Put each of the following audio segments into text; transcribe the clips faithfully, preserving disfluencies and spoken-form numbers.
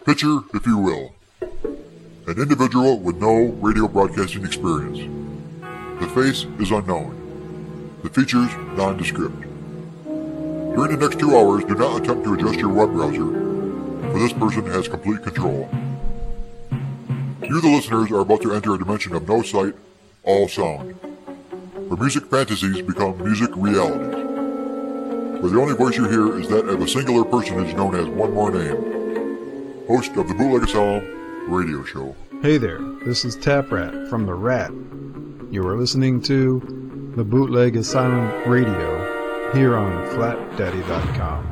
Picture, if you will, an individual with no radio broadcasting experience. The face is unknown. The features nondescript. During the next two hours, do not attempt to adjust your web browser, for this person has complete control. You, the listeners, are about to enter a dimension of no sight, all sound, where music fantasies become music realities, where the only voice you hear is that of a singular personage known as One More Name, host of the Bootleg Asylum radio show. Hey there, this is Tap Rat from The Rat. You are listening to the Bootleg Asylum radio here on flat daddy dot com.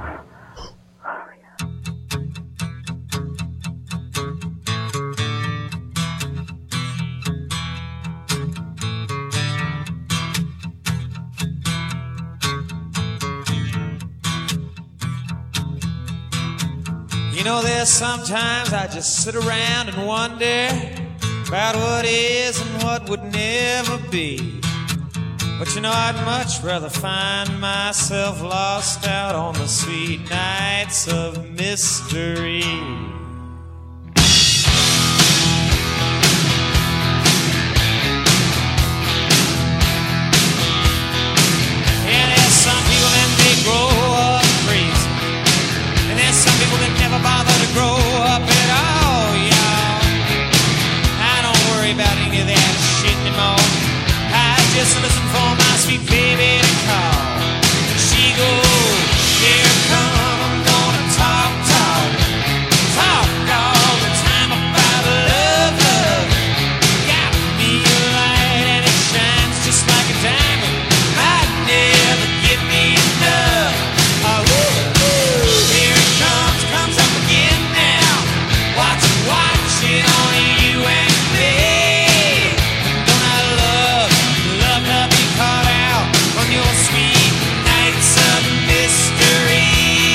You know, there's sometimes I just sit around and wonder about what is and what would never be. But you know, I'd much rather find myself lost out on the sweet nights of mystery. Yeah, there's some people and they grow up crazy. And there's some people that never bother to grow up at all, y'all. I don't worry about any of that shit anymore. I just listen for my sweet baby to call. And she goes, here come, I'm gonna talk, talk, talk all the time about love, love. Got me a light and it shines just like a diamond. I'd never get me enough. Oh, here it comes, comes up again now. Watch it, watch it on you and me. Don't I love, love to be caught out on your sweet nights of mystery.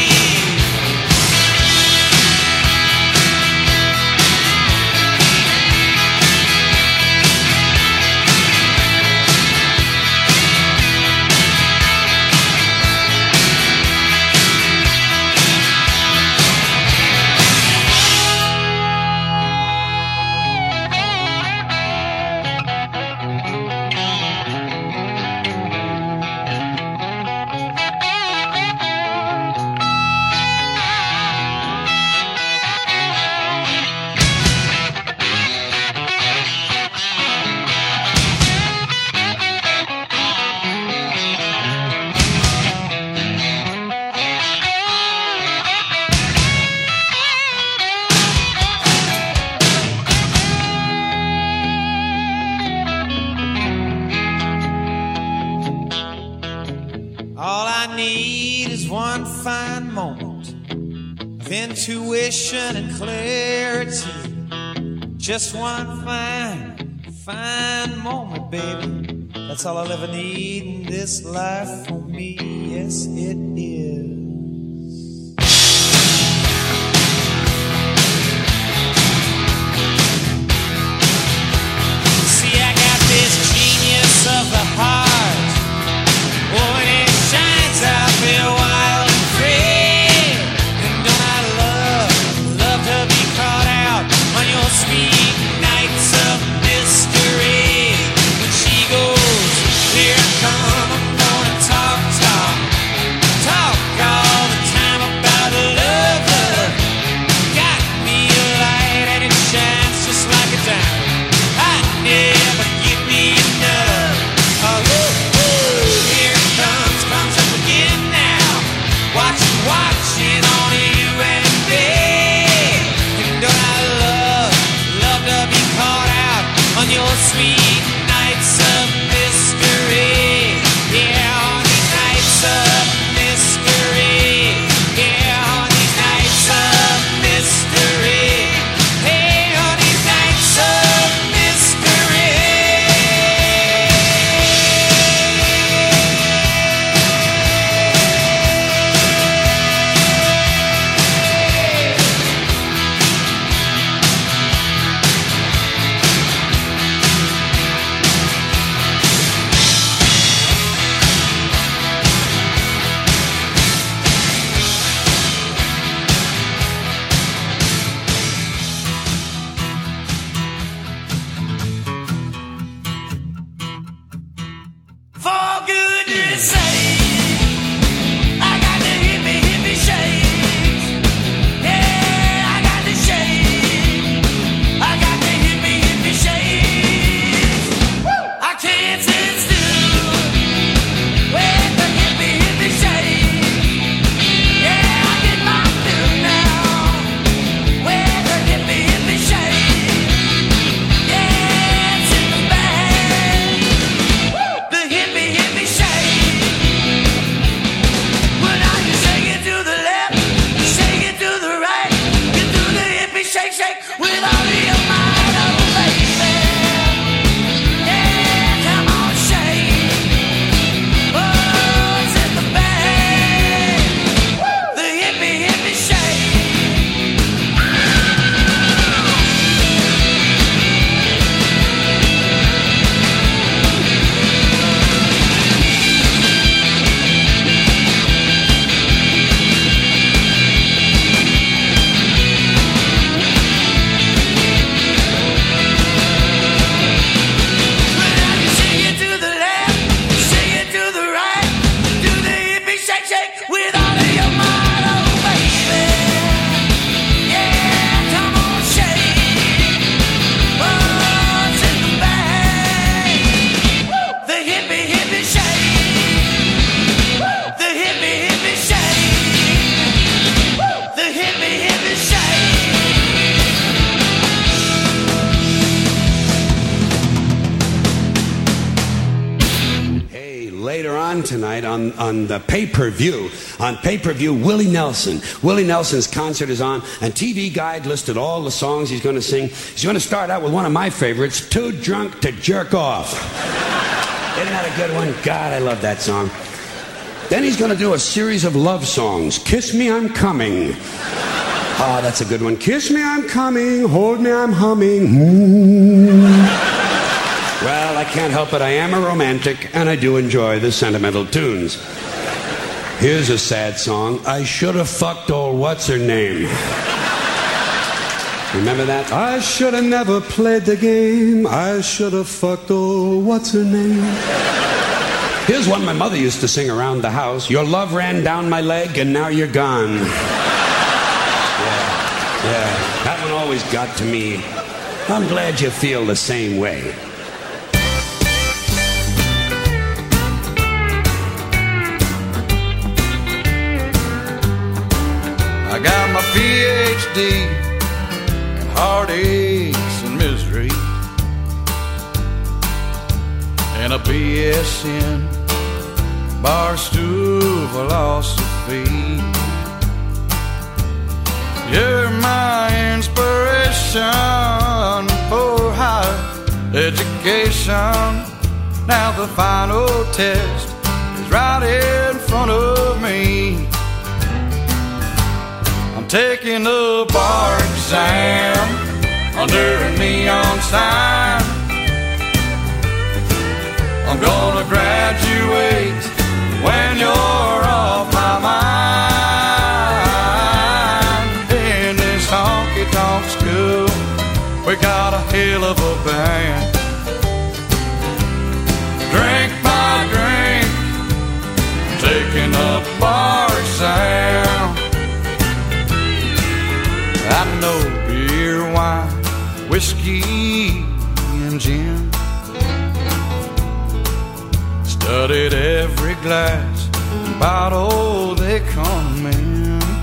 All I need is one fine moment of intuition and clarity. Just one fine, fine moment, baby. That's all I'll ever need in this life for me. Yes, it is. See, I got this genius of the heart. Oh, and it shines out there wild and free. And don't I love, love to be caught out on your sweet nights of mystery. When she goes, here I come, I'm gonna talk, talk, talk night on, on the pay-per-view. On pay-per-view, Willie Nelson. Willie Nelson's concert is on, and T V Guide listed all the songs he's going to sing. He's going to start out with one of my favorites, Too Drunk to Jerk Off. Isn't that a good one? God, I love that song. Then he's going to do a series of love songs. Kiss Me, I'm Coming. Ah, oh, that's a good one. Kiss me, I'm coming. Hold me, I'm humming. Mm. Well, I can't help it. I am a romantic, and I do enjoy the sentimental tunes. Here's a sad song. I should have fucked old what's-her-name. Remember that? I should have never played the game. I should have fucked old what's-her-name. Here's one my mother used to sing around the house. Your love ran down my leg, and now you're gone. Yeah, that one always got to me. I'm glad you feel the same way. I got my P H D in heartaches and misery, and a B S in barstool philosophy. You're my inspiration for higher education. Now the final test is right in front of me. I'm taking the bar exam under a neon sign. I'm gonna graduate when you're off my mind. Honky-tonk school, we got a hell of a band. Drink by drink, taking up bar exam. I know beer, wine, whiskey, and gin. Studied every glass and bottle they come in.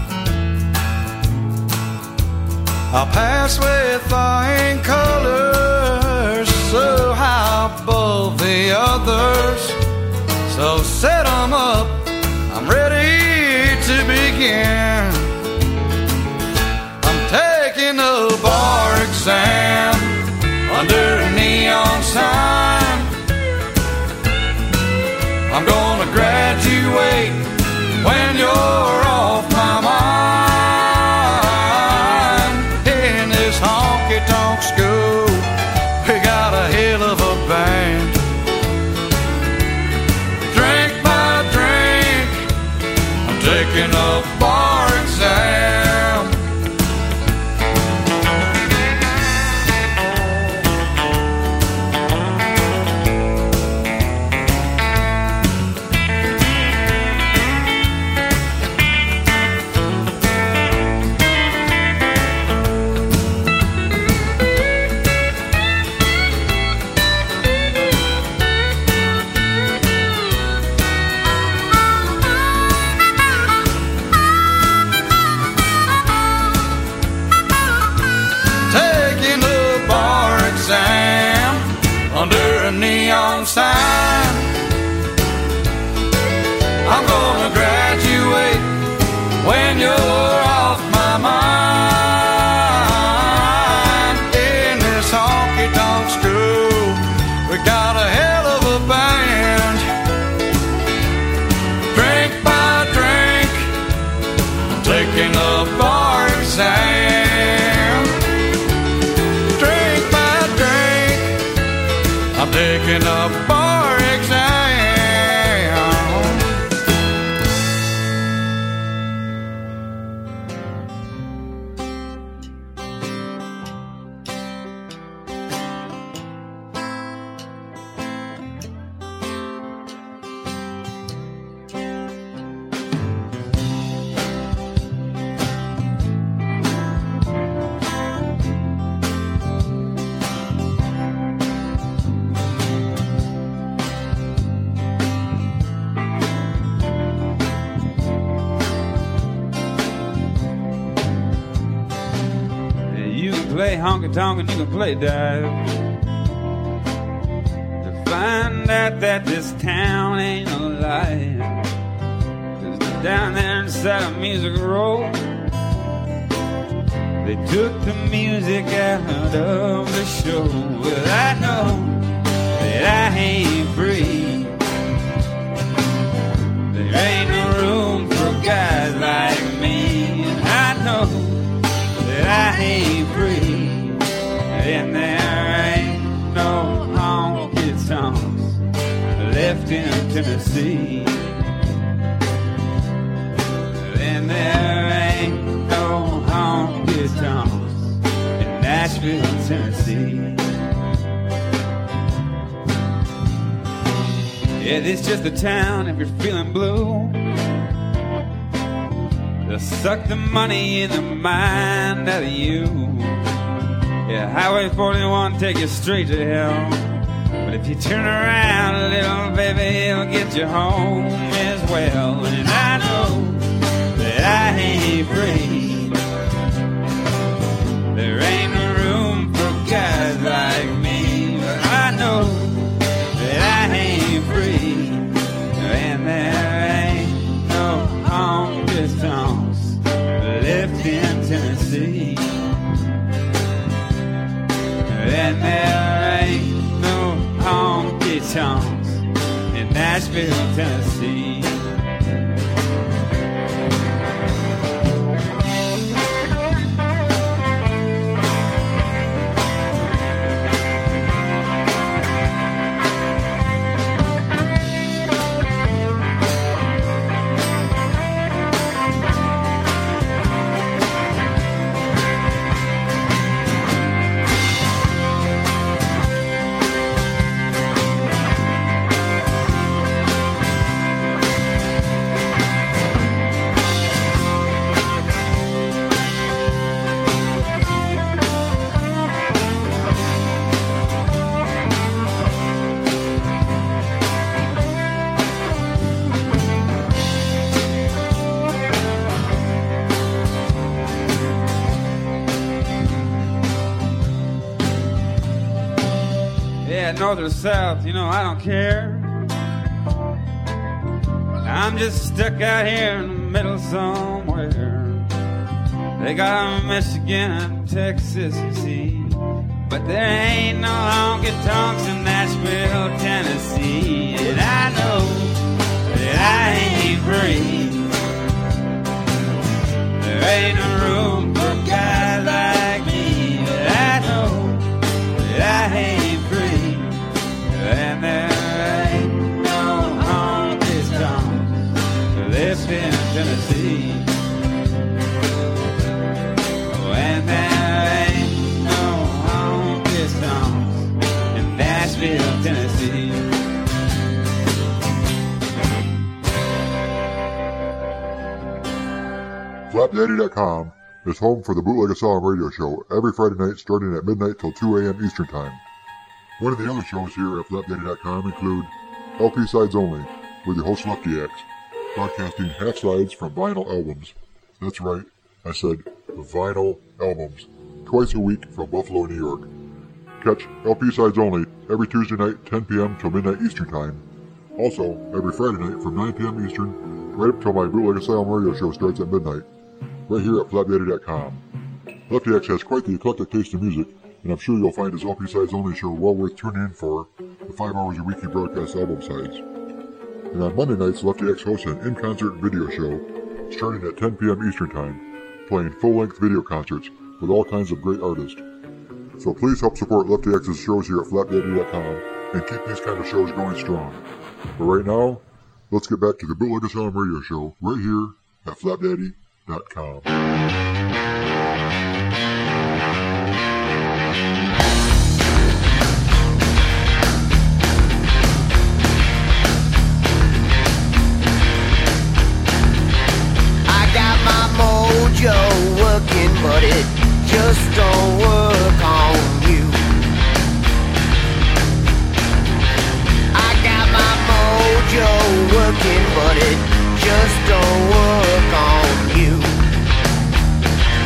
I'll pass with flying colors, so high above the others. So set 'em up, I'm ready to begin. I'm taking a bar exam under a neon sign. I'm gonna graduate when you're off my mind. Honky-tonk school, we got a hell of a band. Drink by drink, I'm taking a bar exam. Neon sign. I'm gonna graduate when you're off my mind. In this honky-tonk school, we got a hell of a band. Drink by drink, I'm taking a bar exam. Drink by drink, I'm taking a bar exam. Play honky-tonk and you can play dive. To find out that this town ain't alive. down there inside of Music Row. They took the music out of the show. Well, I know that I ain't free. There ain't no room for guys like me. I know that I ain't free. And there ain't no honky-tonks left in Tennessee. And there ain't no honky-tonks in Nashville, Tennessee. Yeah, this just a town if you're feeling blue. They'll suck the money in the mind out of you. Yeah, Highway forty-one take you straight to hell. But if you turn around, little baby, it'll get you home as well. And I know that I ain't free. There ain't no room for guys like me. But I know that I ain't free. And there ain't no honky-tonks left in Tennessee. And there ain't no honky-tonks in Nashville, Tennessee. North or south, you know, I don't care. I'm just stuck out here in the middle somewhere. They got Michigan and Texas, you see, but there ain't no honky-tonks in Nashville, Tennessee. And I know that I ain't free. There ain't no room for guys like me. But I know that I ain't free. And there ain't no honky-tonks left in Tennessee. Oh, and there ain't no honky-tonks in Nashville, Tennessee. flap daddy dot com is home for the Bootleg Asylum radio show every Friday night starting at midnight till two a.m. Eastern Time. One of the other shows here at flap daddy dot com include L P Sides Only with your host Lefty X, broadcasting half sides from vinyl albums. That's right, I said vinyl albums, twice a week from Buffalo, New York. Catch L P Sides Only every Tuesday night, ten p.m. till midnight Eastern Time. Also, every Friday night from nine p.m. Eastern, right up till my Bootleg Asylum radio show starts at midnight, right here at flap daddy dot com. Lefty X has quite the eclectic taste in music, and I'm sure you'll find his L P Sides Only show well worth tuning in for the five hours a week he broadcasts album sides. And on Monday nights, Lefty X hosts an in-concert video show starting at ten p.m. Eastern Time, playing full-length video concerts with all kinds of great artists. So please help support Lefty X's shows here at flap daddy dot com and keep these kind of shows going strong. But right now, let's get back to the Bootleg Asylum radio show right here at flap daddy dot com. Mojo working, but it just don't work on you. I got my mojo working, but it just don't work on you.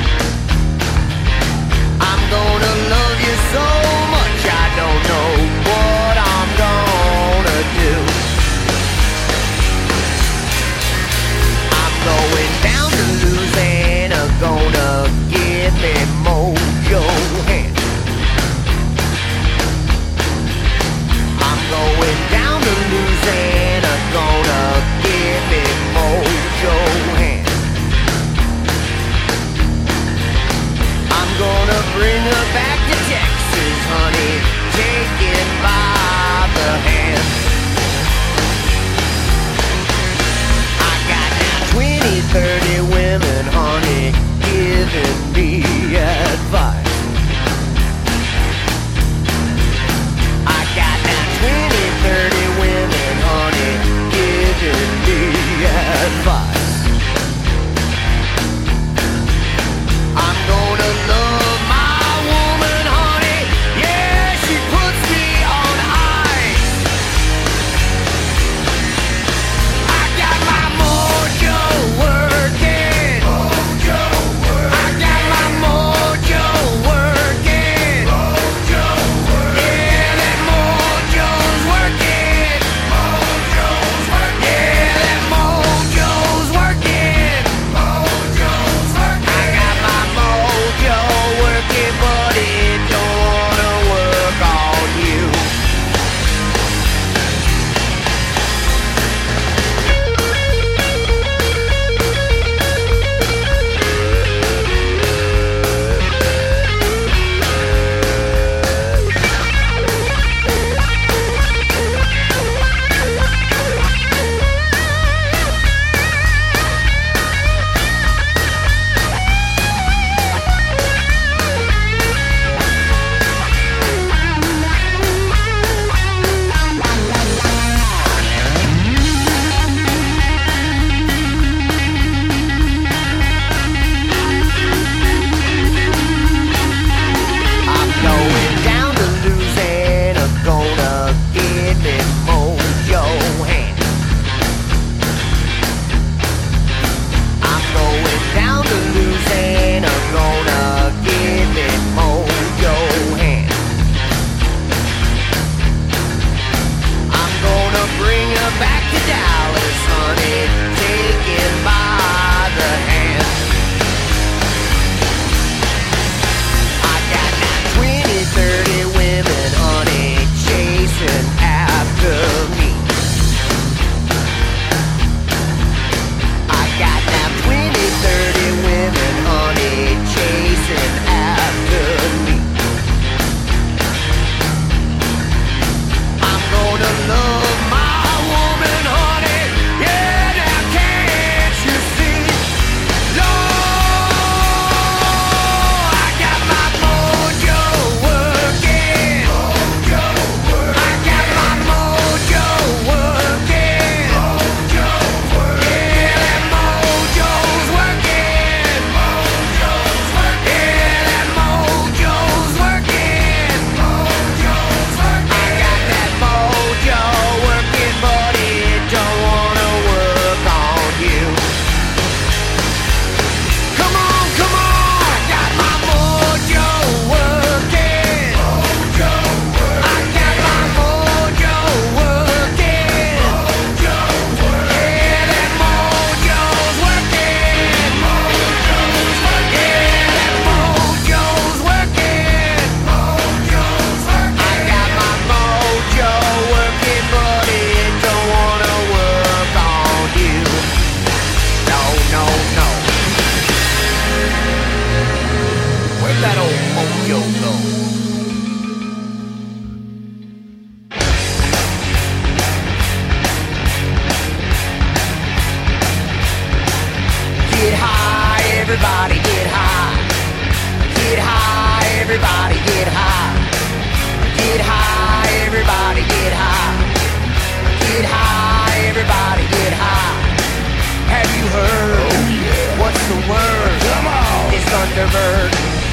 Thunderbird.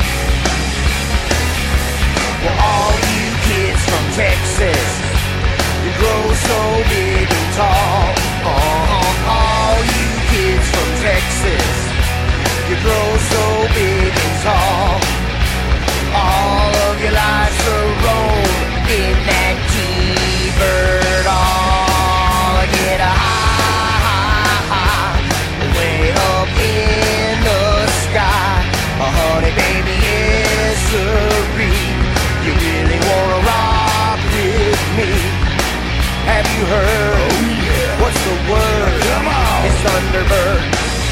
Well, all you kids from Texas, you grow so big and tall. Uh-huh. All you kids from Texas, you grow so big and tall. All of your lives are rolled in that T-bird. All get a high, high, high, way up in the sky. Oh, honey, baby, yes, sirree, you really wanna rock with me? Have you heard? Oh, yeah. What's the word? Come on. It's Thunderbird.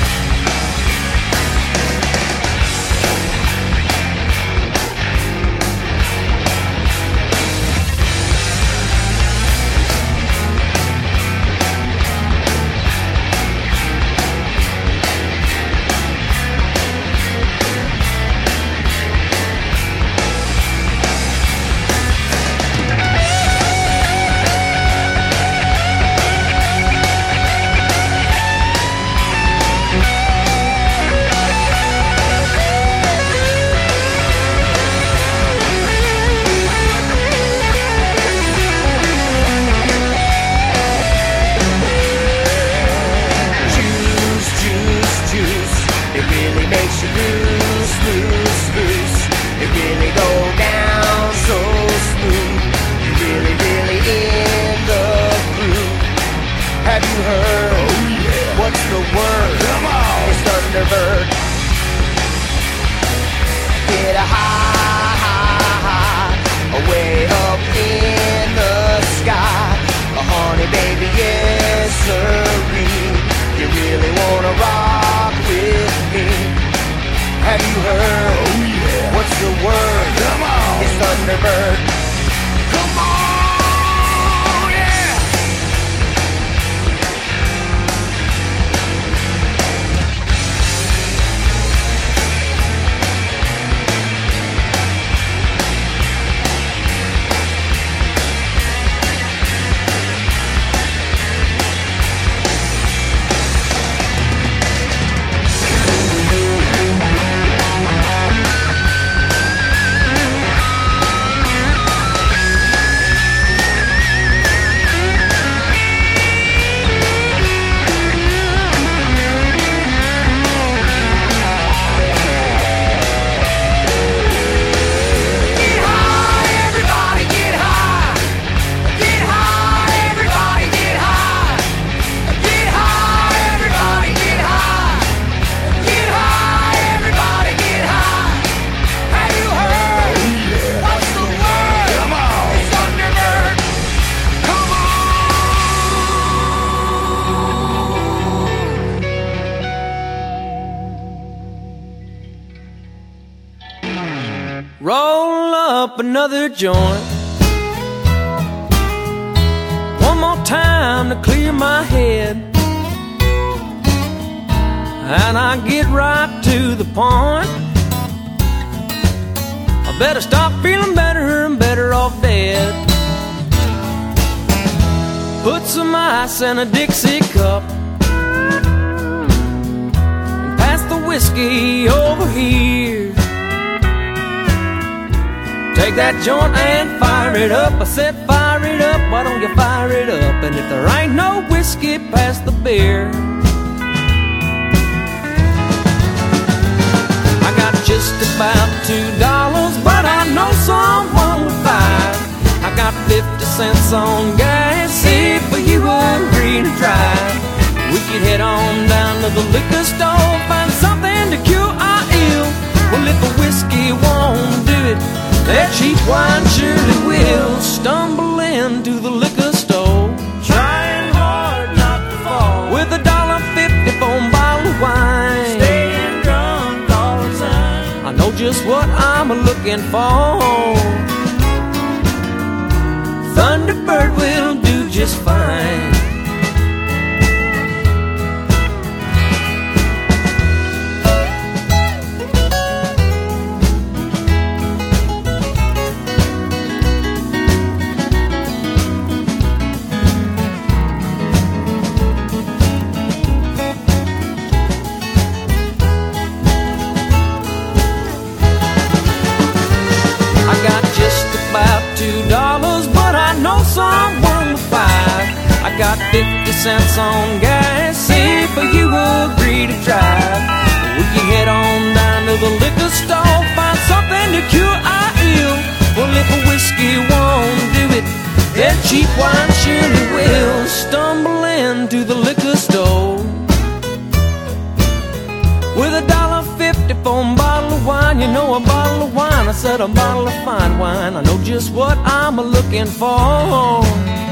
Roll up another joint, one more time to clear my head, and I get right to the point. I better stop feeling better and better off dead. Put some ice in a Dixie cup and pass the whiskey over here. Take that joint and fire it up. I said fire it up, why don't you fire it up? And if there ain't no whiskey, pass the beer. I got just about two dollars, but I know someone with five. I got fifty cents on gas, if you agree to drive. We could head on down to the liquor store, find something to cure our ill. Well, if the whiskey won't do it, that cheap wine surely will. Stumble into the liquor store, trying hard not to fall, with a dollar fifty for a bottle of wine. Staying drunk all the time, I know just what I'm looking for. Thunderbird will do just fine. cents on gas. See if you agree to drive. We can head on down to the liquor store, find something to cure our ill. Well, if a whiskey won't do it, then cheap wine surely will. Stumble into the liquor store with a dollar fifty for a bottle of wine. You know, a bottle of wine, I said a bottle of fine wine. I know just what I'm looking for.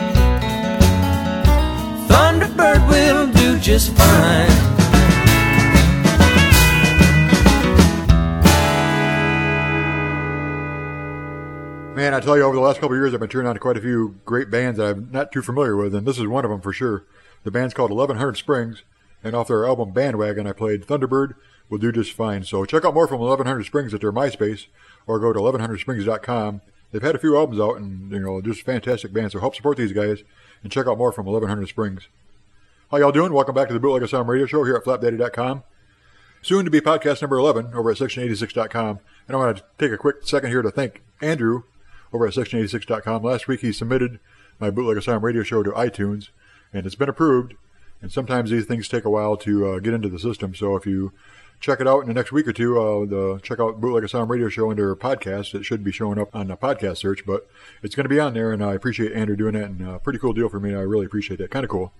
Thunderbird will do just fine. Man, I tell you, over the last couple of years, I've been turning on to quite a few great bands that I'm not too familiar with, and this is one of them for sure. The band's called eleven hundred Springs, and off their album Bandwagon, I played Thunderbird Will Do Just Fine. So check out more from eleven hundred Springs at their MySpace, or go to eleven hundred springs dot com. They've had a few albums out, and, you know, just fantastic bands, so help support these guys, and check out more from eleven hundred Springs. How y'all doing? Welcome back to the Bootleg Asylum Radio Show here at flap daddy dot com. Soon to be podcast number eleven over at section eighty-six dot com. And I want to take a quick second here to thank Andrew over at section eighty-six dot com. Last week he submitted my Bootleg Asylum Radio Show to iTunes, and it's been approved. And sometimes these things take a while to uh, get into the system. So if you check it out in the next week or two, uh, the check out Bootleg Asylum Radio Show under podcast. It should be showing up on the podcast search, but it's going to be on there, and I appreciate Andrew doing that, and a uh, pretty cool deal for me. I really appreciate that. Kind of cool.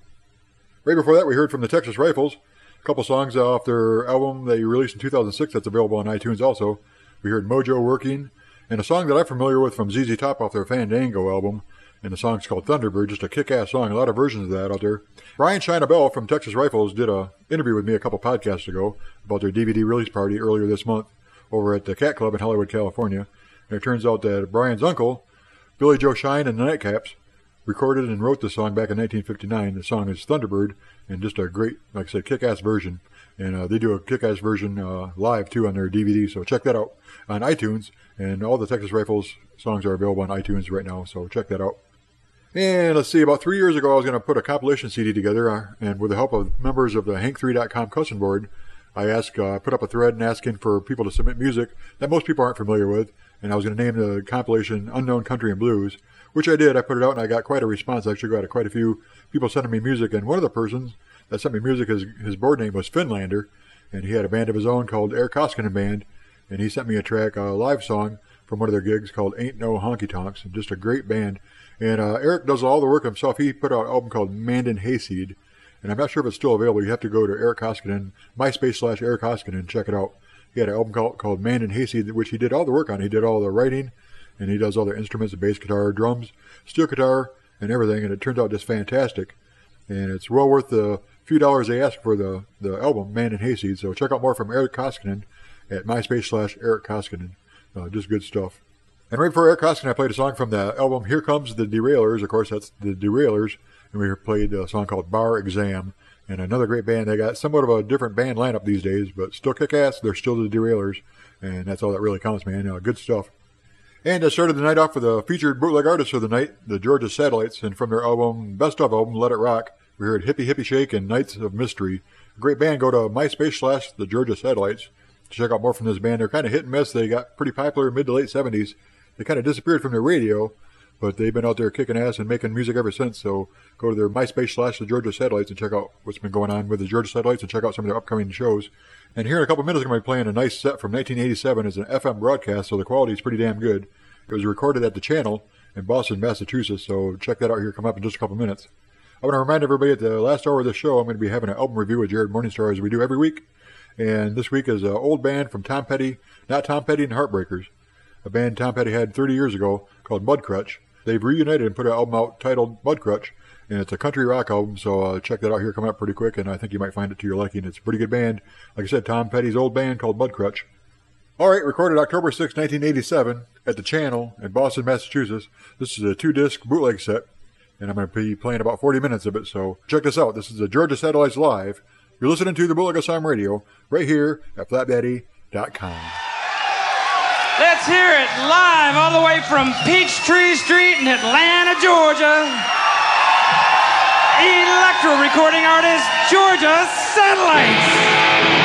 Right before that, we heard from the Texas Rifles, a couple songs off their album they released in two thousand six that's available on iTunes also. We heard Mojo Working, and a song that I'm familiar with from Z Z Top off their Fandango album, and the song's called Thunderbird, just a kick-ass song. A lot of versions of that out there. Brian Shinabell from Texas Rifles did a interview with me a couple podcasts ago about their D V D release party earlier this month over at the Cat Club in Hollywood, California. And it turns out that Brian's uncle, Billy Joe Shine and the Nightcaps, recorded and wrote the song back in nineteen fifty-nine. The song is Thunderbird, and just a great, like I said, kick-ass version. And uh, they do a kick-ass version uh, live, too, on their D V D. So check that out on iTunes. And all the Texas Rifles songs are available on iTunes right now, so check that out. And let's see, about three years ago, I was going to put a compilation C D together, uh, and with the help of members of the hank three dot com custom board, I asked, uh, put up a thread and asking for people to submit music that most people aren't familiar with, and I was going to name the compilation Unknown Country and Blues, which I did. I put it out, and I got quite a response. I actually got quite a few people sending me music, and one of the persons that sent me music, his, his board name was Finlander, and he had a band of his own called Eric Koskinen Band, and he sent me a track, a live song from one of their gigs called Ain't No Honky Tonks, and just a great band. And uh, Eric does all the work himself. He put out an album called Mandan Hayseed, and I'm not sure if it's still available. You have to go to Eric Koskinen, MySpace slash Eric Koskinen, and check it out. He had an album called, called Mandan Hayseed, which he did all the work on. He did all the writing, and he does all the instruments, the bass guitar, drums, steel guitar, and everything, and it turns out just fantastic. And it's well worth the few dollars they ask for the, the album, Mandan Hayseed. So check out more from Eric Koskinen at MySpace slash Eric Koskinen. Uh, just good stuff. And right before Eric Koskinen, I played a song from the album Here Comes the Derailers. Of course, that's the Derailers. And we played a song called Bar Exam. And another great band. They got somewhat of a different band lineup these days, but still kick-ass. They're still the Derailers. And that's all that really counts, man. Uh, good stuff. And I started the night off with a featured bootleg artist of the night, the Georgia Satellites. And from their album, Best Of album, Let It Rock, we heard Hippie Hippie Shake and Nights of Mystery. A great band. Go to MySpace slash the Georgia Satellites to check out more from this band. They're kind of hit and miss. They got pretty popular mid to late seventies. They kind of disappeared from the radio, but they've been out there kicking ass and making music ever since. So go to their MySpace slash the Georgia Satellites and check out what's been going on with the Georgia Satellites and check out some of their upcoming shows. And here in a couple minutes, I'm going to be playing a nice set from nineteen eighty-seven as an F M broadcast, so the quality is pretty damn good. It was recorded at the Channel in Boston, Massachusetts, so check that out here. Come up in just a couple minutes. I want to remind everybody at the last hour of the show, I'm going to be having an album review with Jared Morningstar as we do every week. And this week is an old band from Tom Petty, not Tom Petty and Heartbreakers, a band Tom Petty had thirty years ago called Mudcrutch. They've reunited and put an album out titled Mudcrutch, and it's a country rock album, so uh, check that out here, coming up pretty quick, and I think you might find it to your liking. It's a pretty good band. Like I said, Tom Petty's old band called Mudcrutch. All right, recorded October sixth, nineteen eighty-seven at the Channel in Boston, Massachusetts. This is a two-disc bootleg set, and I'm going to be playing about forty minutes of it, so check this out. This is the Georgia Satellites Live. You're listening to the Bootleg Asylum Radio right here at flap daddy dot com. Let's hear it live all the way from Peachtree Street in Atlanta, Georgia. Electro recording artist, Georgia Satellites.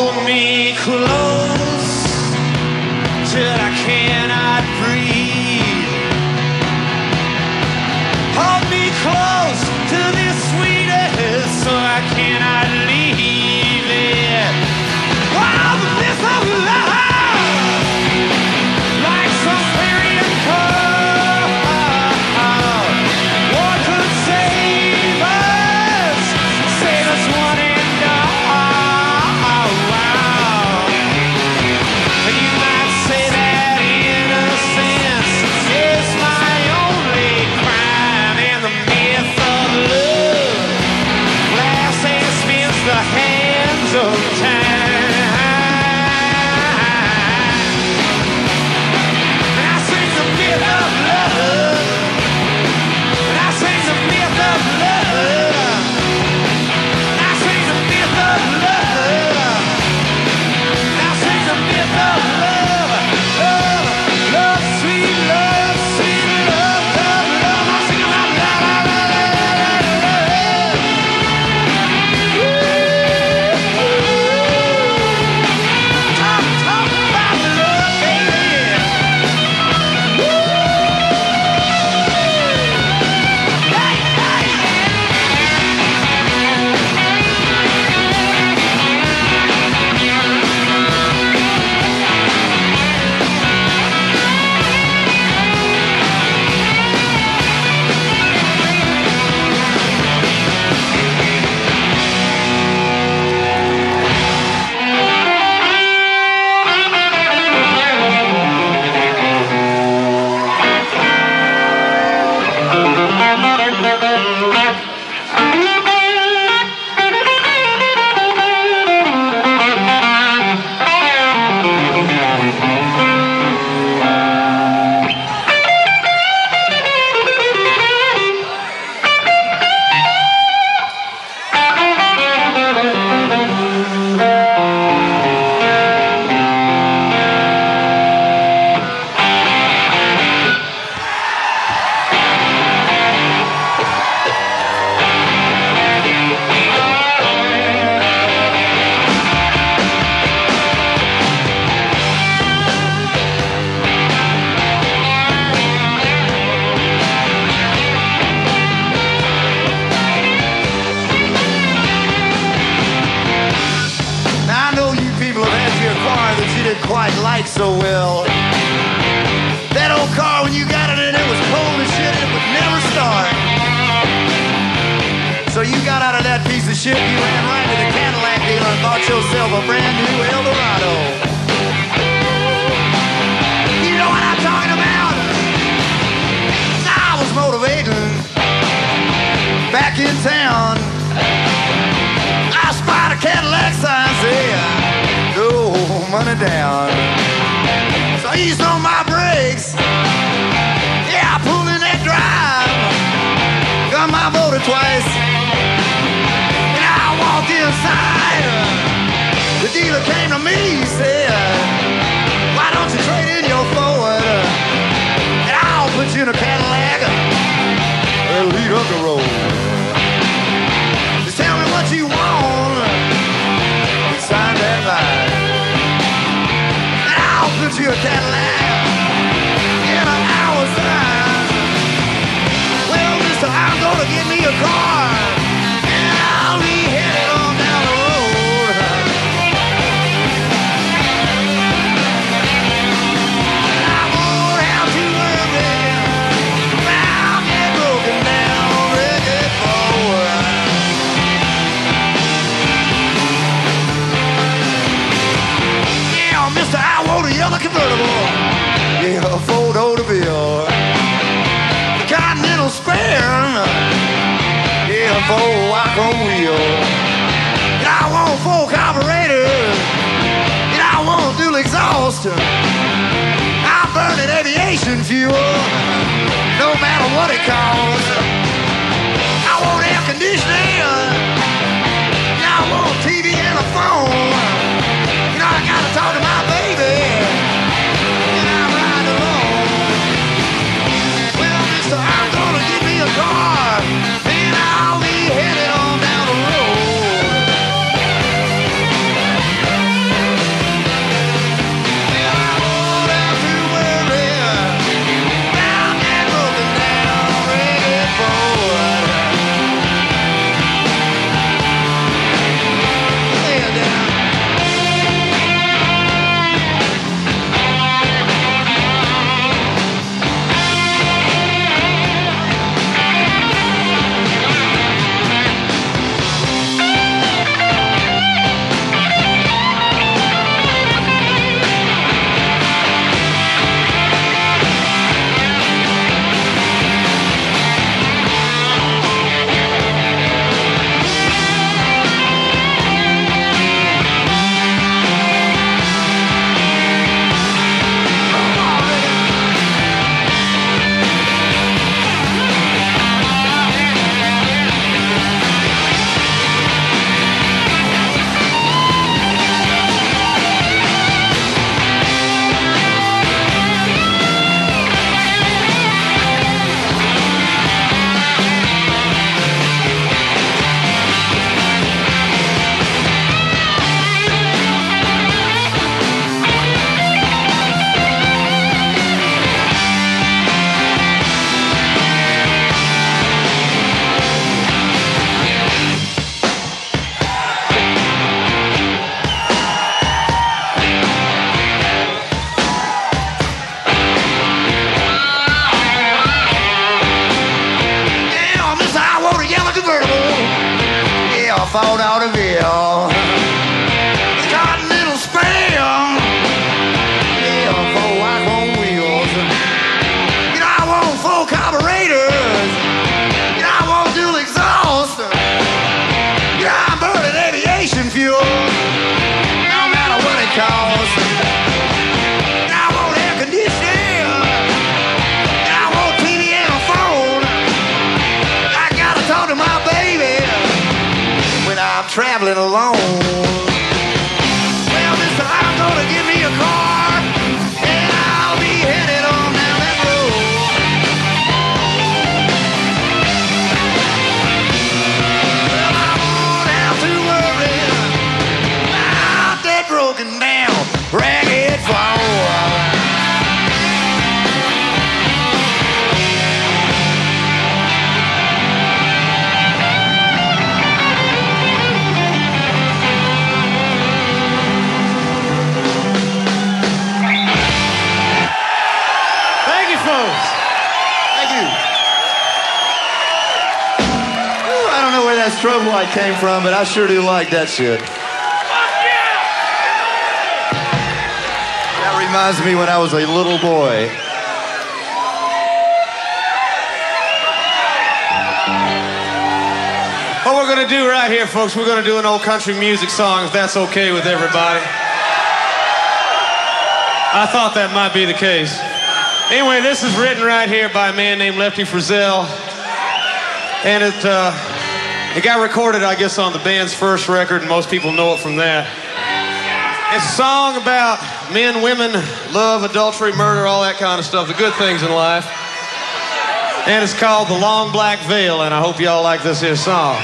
Hold me close till I cannot breathe. Hold me close to this sweetest so I cannot leave it. While the bliss of love, like some Syrian cold, war could save us, save us one and all. And you might say that innocence is my only crime, and the myth of love lasts and spins the hands of time. And I sing the myth of love, and I sing the myth of love, and I sing the myth of love, and I sing the myth of love, love, love, sweet love, sweet love, love, love. I sing about love, love, love, love, love. Talk, talk about love, baby. Hey, hey. Now I know you people have had your car that you didn't quite like so well. That old car, when you got it and it was cold as shit, it would never start. So you got out of that piece of shit, you ran right to the Cadillac dealer and bought yourself a brand new Eldorado. You know what I'm talking about? I was motivating back in town. I spied a Cadillac sign saying, no money down. So I used on my brakes. Yeah, I pulled in that drive. Got my motor twice. And I walked inside. The dealer came to me, said, why don't you trade in your Ford? And I'll put you in a Cadillac. Well, lead up the road. Just tell me what you want. Sign that line. And I'll put you a Cadillac in an hour's time. Well, mister, I'm gonna get me a car, and I'll be headed on down the road. And I won't have to worry about getting broken down ready forward. Yeah, mister, I want a yellow convertible. Yeah, a four-door bill. The Continental spare. Yeah, a four white-chrome wheel. And I want four carburetors. And I want dual exhaust. I'm burning aviation fuel, no matter what it costs. I want air conditioning. And I want T V and a phone. You know, I gotta talk to my baby. And I ride alone. Well, mister, I'm gonna get me a car. And I'll be headed on down the road. Fort Lauderdale. Start a little spam. Yeah, four white on wheels. You know, I want full carburetors. You know, I want dual exhaust. You know, I'm burning aviation fuel. No matter what it costs. You know, I want air conditioning. You know, I want T V and a phone. I gotta talk to my baby when I'm traveling alone. Well, mister, I'm gonna give me a car, and I'll be headed on down that road. Well, I won't have to worry about that broken down ragged phone. Thank you. Ooh, I don't know where that strobe light came from, but I sure do like that shit. That reminds me when I was a little boy. What we're gonna do right here, folks, we're gonna do an old country music song, if that's okay with everybody. I thought that might be the case. Anyway, this is written right here by a man named Lefty Frizzell. And it, uh, it got recorded, I guess, on the band's first record, and most people know it from that. It's a song about men, women, love, adultery, murder, all that kind of stuff, the good things in life. And it's called The Long Black Veil, and I hope y'all like this here song.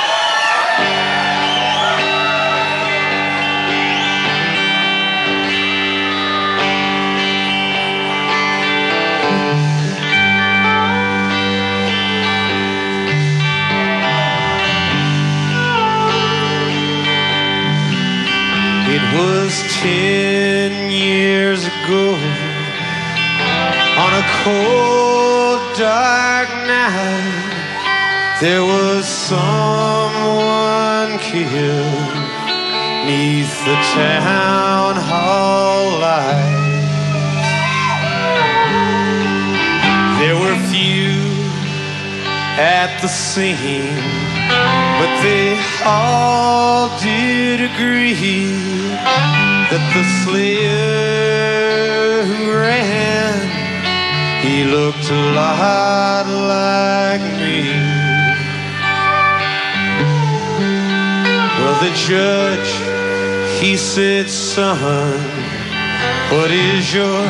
It was ten years ago on a cold, dark night. There was someone killed neath the town hall light. There were few at the scene, but they all did agree that the slayer who ran, he looked a lot like me. Well, the judge, he said, son, what is your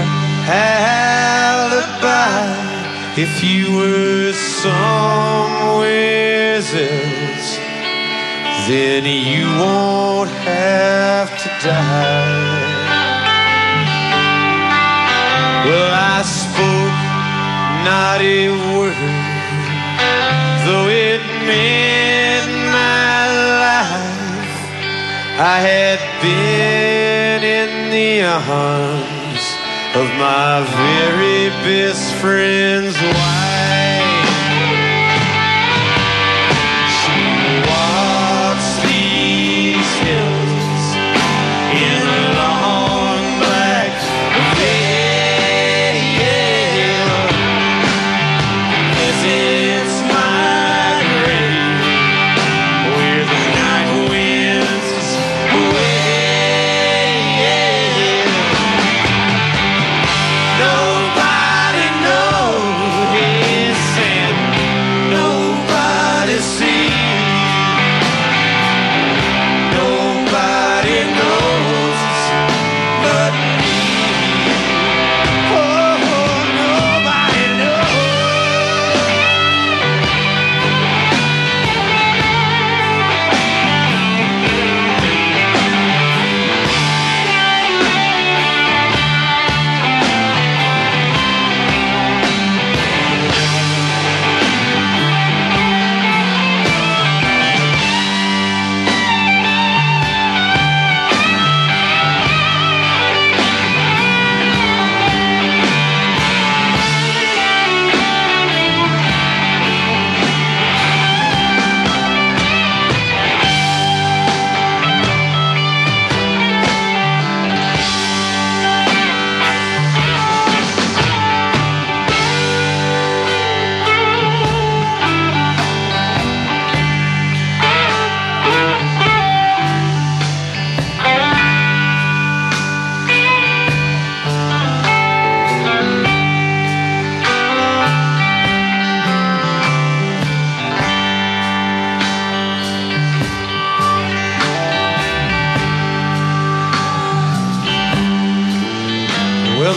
alibi? If you were somewhere else, then you won't have to die. Well, I spoke not a word, though it meant my life. I had been in the arms of my very best friend's wife. Nobody knows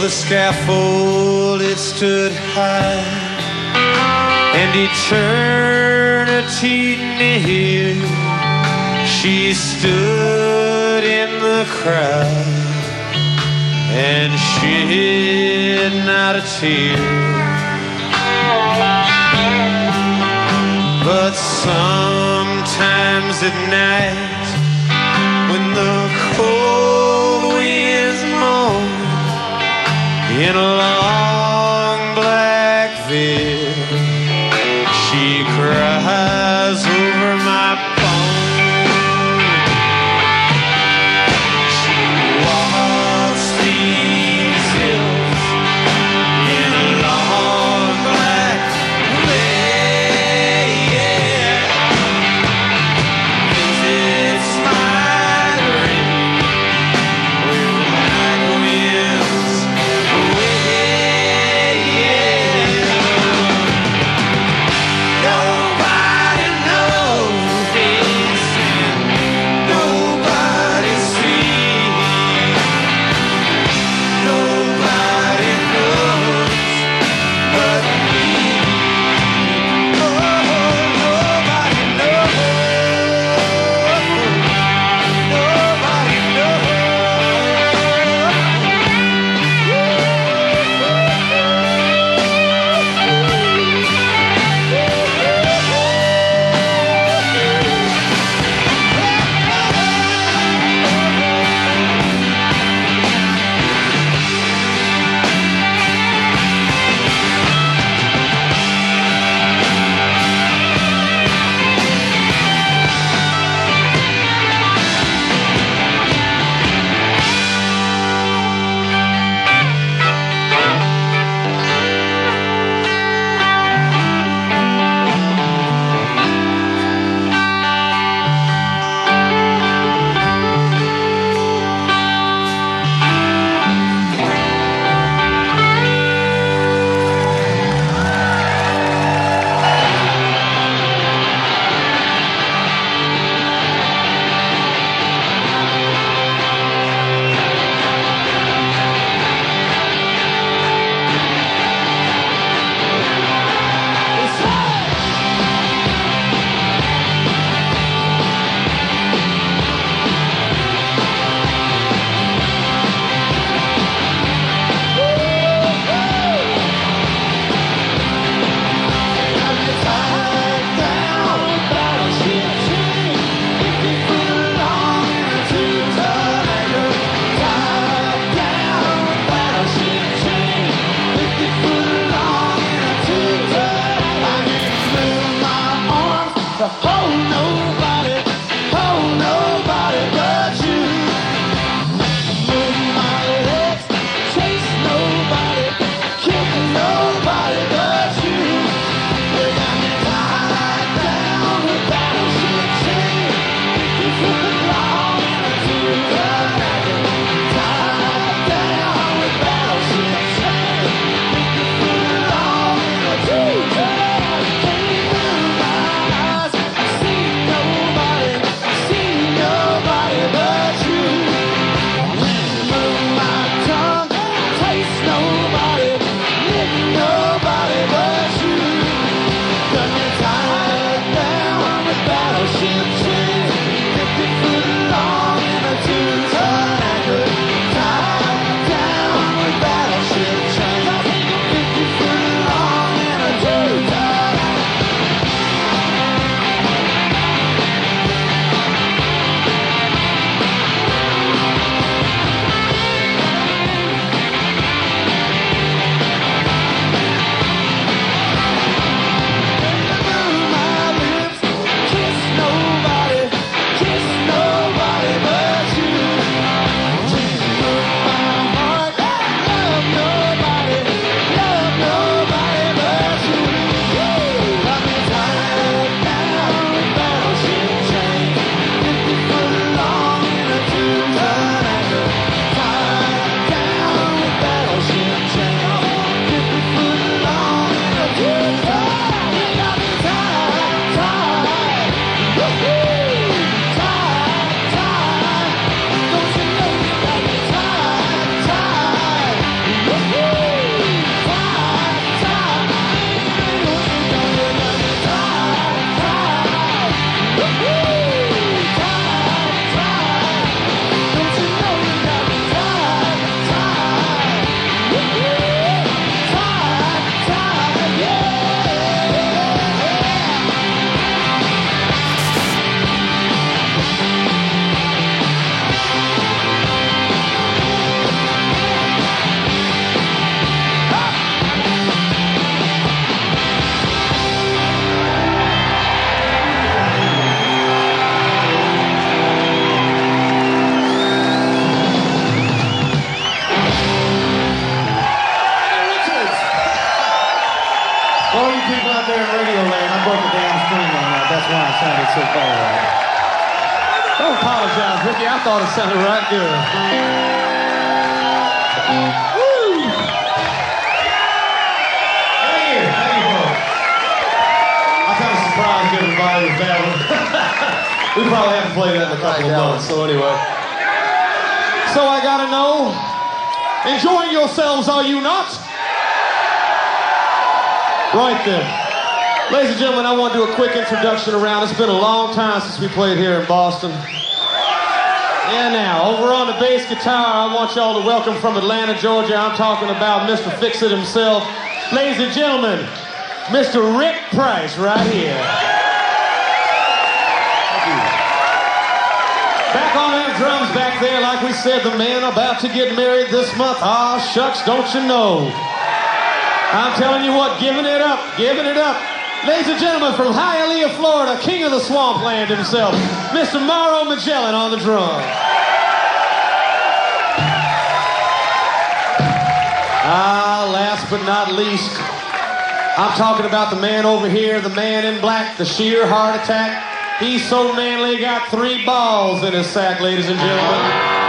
the scaffold, it stood high, and eternity near. She stood in the crowd and shed not a tear. But sometimes at night, when the cold winds moan in a long black veil, she cries over my phone. She walks these hills in a long black veil, visits my grave with black winds away. All you people out there in Radio Land, I broke the damn string on that. That's why it sounded so far away. Don't apologize, Ricky. I thought it sounded right good. Woo! Thank you. Thank you, folks. I kind of surprised everybody with that one. We probably haven't played that in a couple of months, so anyway. So I gotta know, enjoying yourselves, are you not? Right then. Ladies and gentlemen, I want to do a quick introduction around. It's been a long time since we played here in Boston. Yeah, now, over on the bass guitar, I want y'all to welcome from Atlanta, Georgia. I'm talking about Mister Fix-It himself. Ladies and gentlemen, Mister Rick Price right here. Thank you. Back on them drums back there, like we said, the man about to get married this month. Ah, shucks, don't you know. I'm telling you what, giving it up, giving it up. Ladies and gentlemen, from Hialeah, Florida, king of the swampland himself, Mister Mauro Magellan on the drum. Ah, last but not least, I'm talking about the man over here, the man in black, the sheer heart attack. He's so manly, got three balls in his sack, ladies and gentlemen.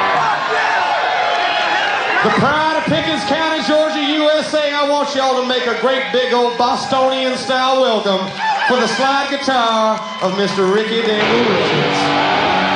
The pride of Pickens County, Georgia, U S A. I want y'all to make a great big old Bostonian-style welcome for the slide guitar of Mister Ricky Daniel Richards.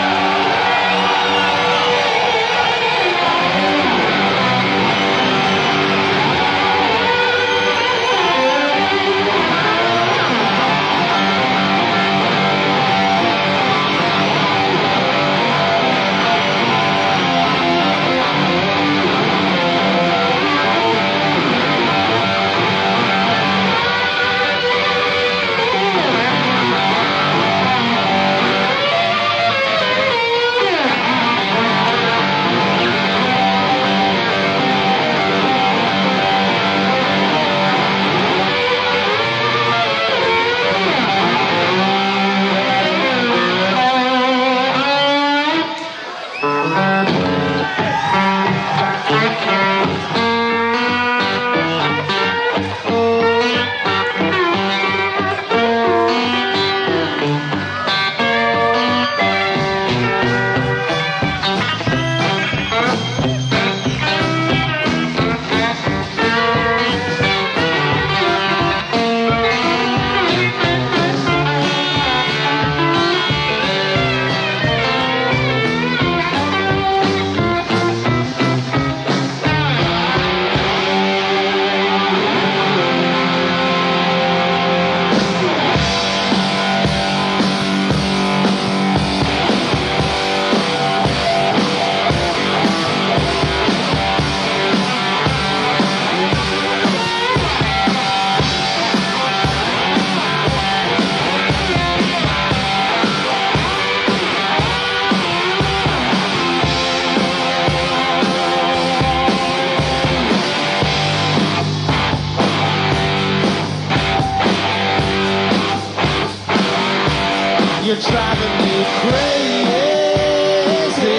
You're driving me crazy,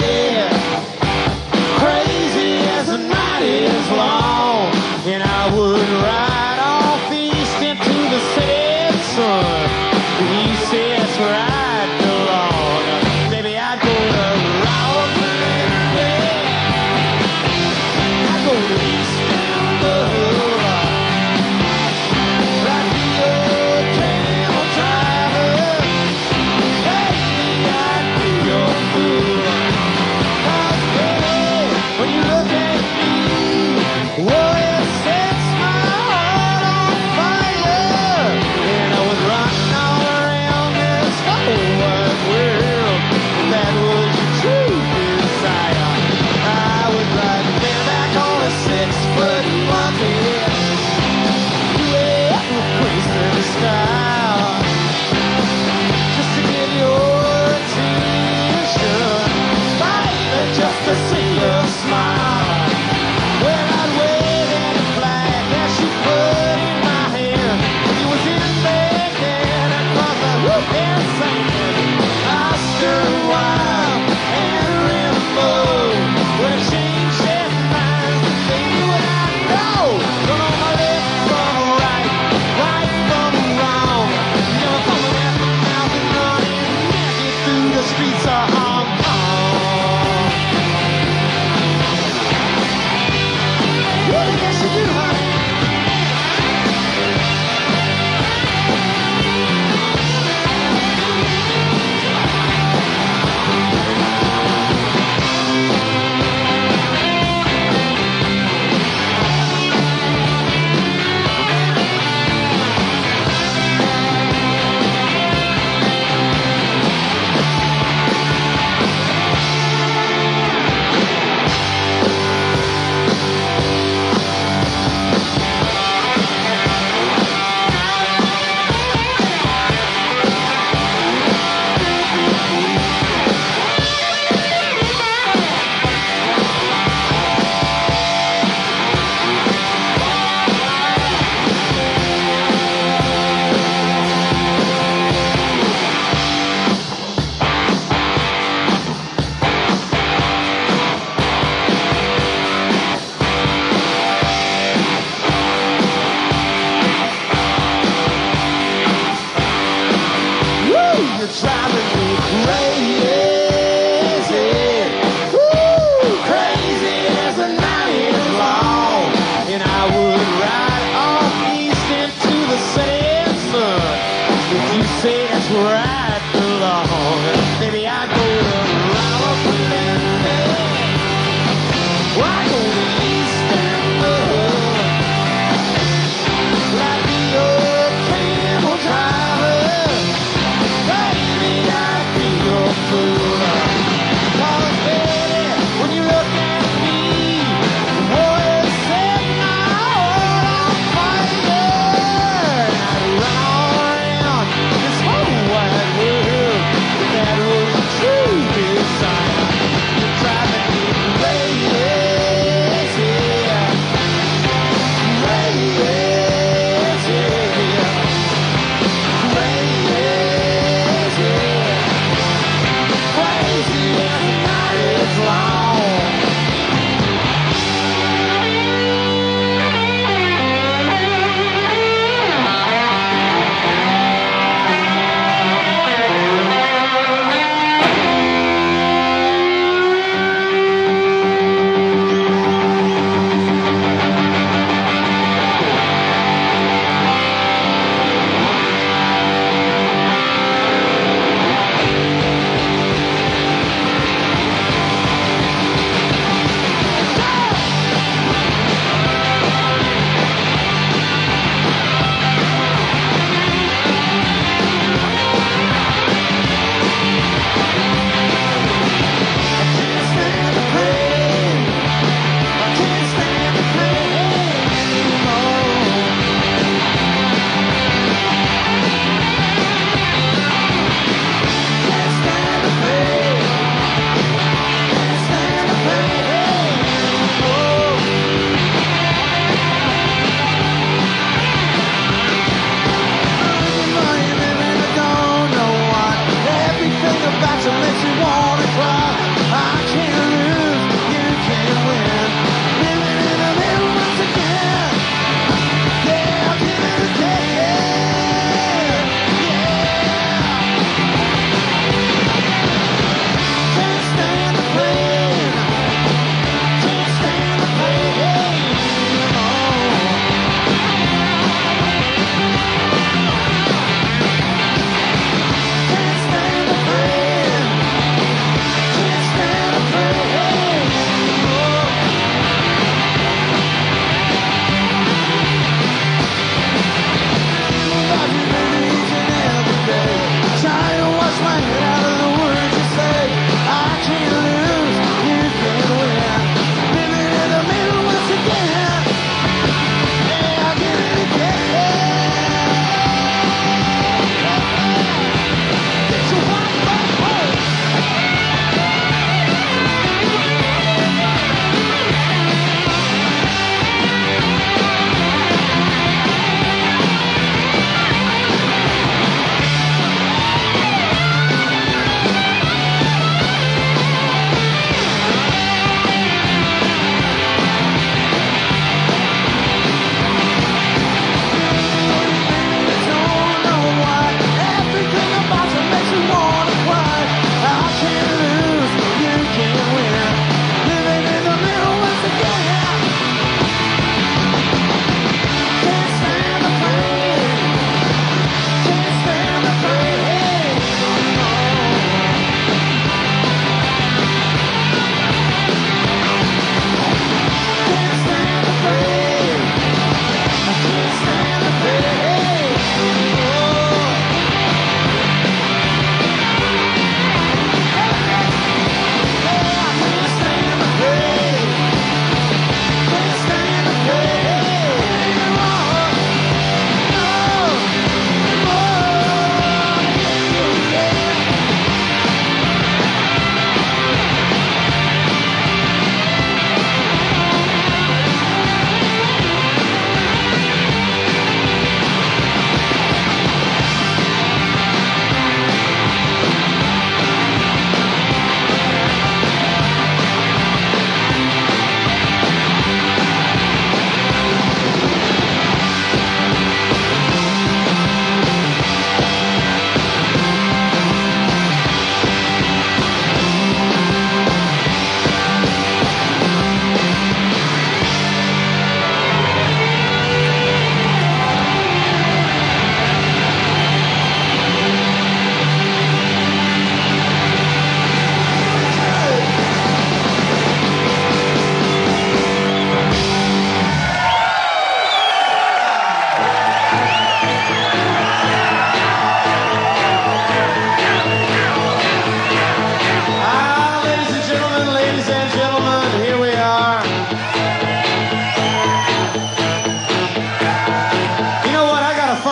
crazy as the night is long, and I would ride off east into the setting sun. East is right along, baby, I'd go to Rockland, I'd go to East Denver, right to your camel driver. Hey!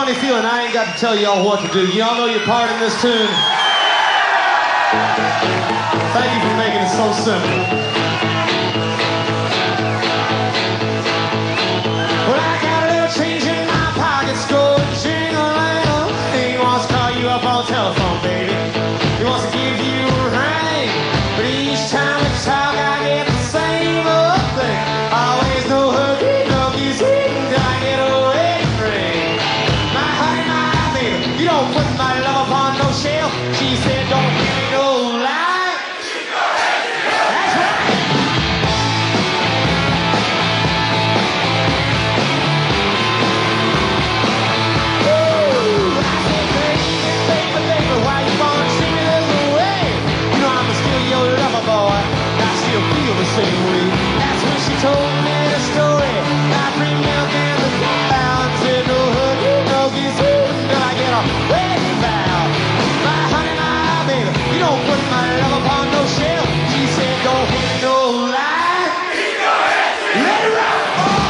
funny feeling I ain't got to tell y'all what to do. Y'all know your part in this tune. Thank you for making it so simple. Well, I got a little change in my pockets, going jingle-lang. He wants to call you up on the telephone, baby. He wants to give you a ring, but each time we talk, I get the same old thing. Always no hooky, no kissing, till I get a wedding ring. My honey, my baby, you don't put my love upon no shelf. She said, don't give me no lie. That's right. Ooh, I said, baby, baby, baby, why you gonna treat me this way? You know I'm still your lover, boy. I still feel the same way. That's when she told me the story. I bring milk and the pound. Said no hooky, no kissing, till I get a wedding vow. My honey, my baby, you don't put my love upon no shelf. She said don't give me no lie. Let it rock.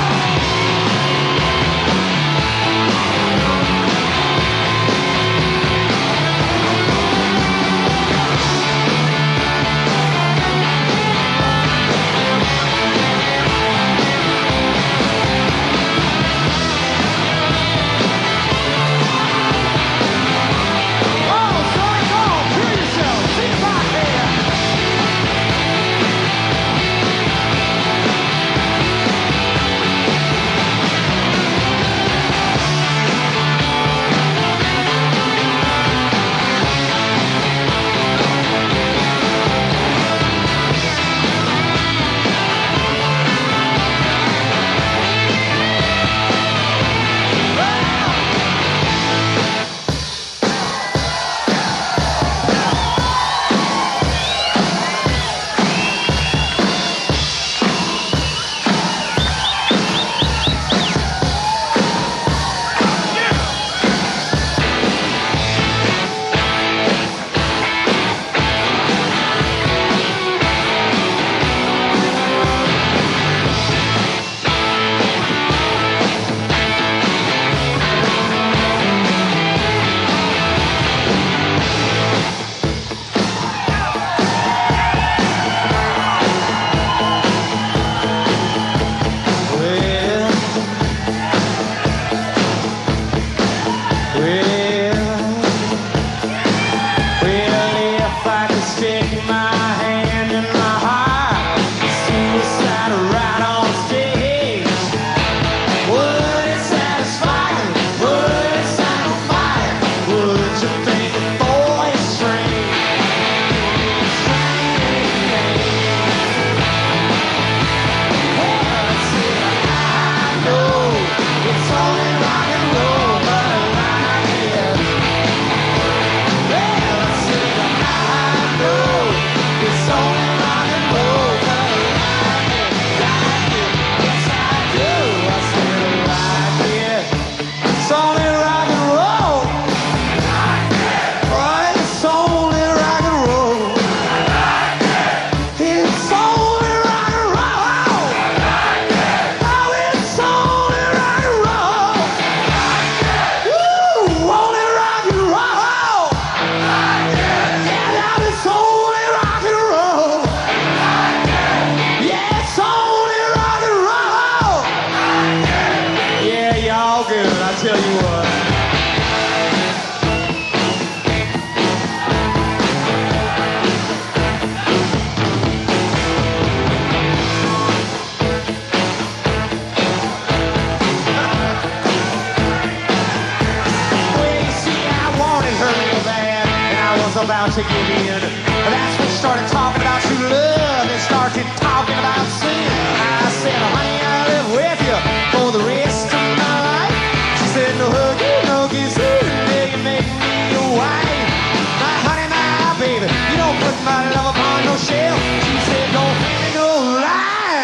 About to give in. That's when she started talking about true love and started talking about sin. I said, honey, I'll live with you for the rest of my life. She said, no huggy, no kissing, till you make me your wife. My honey, my baby, you don't put my love upon no shelf. She said, don't give me no lie.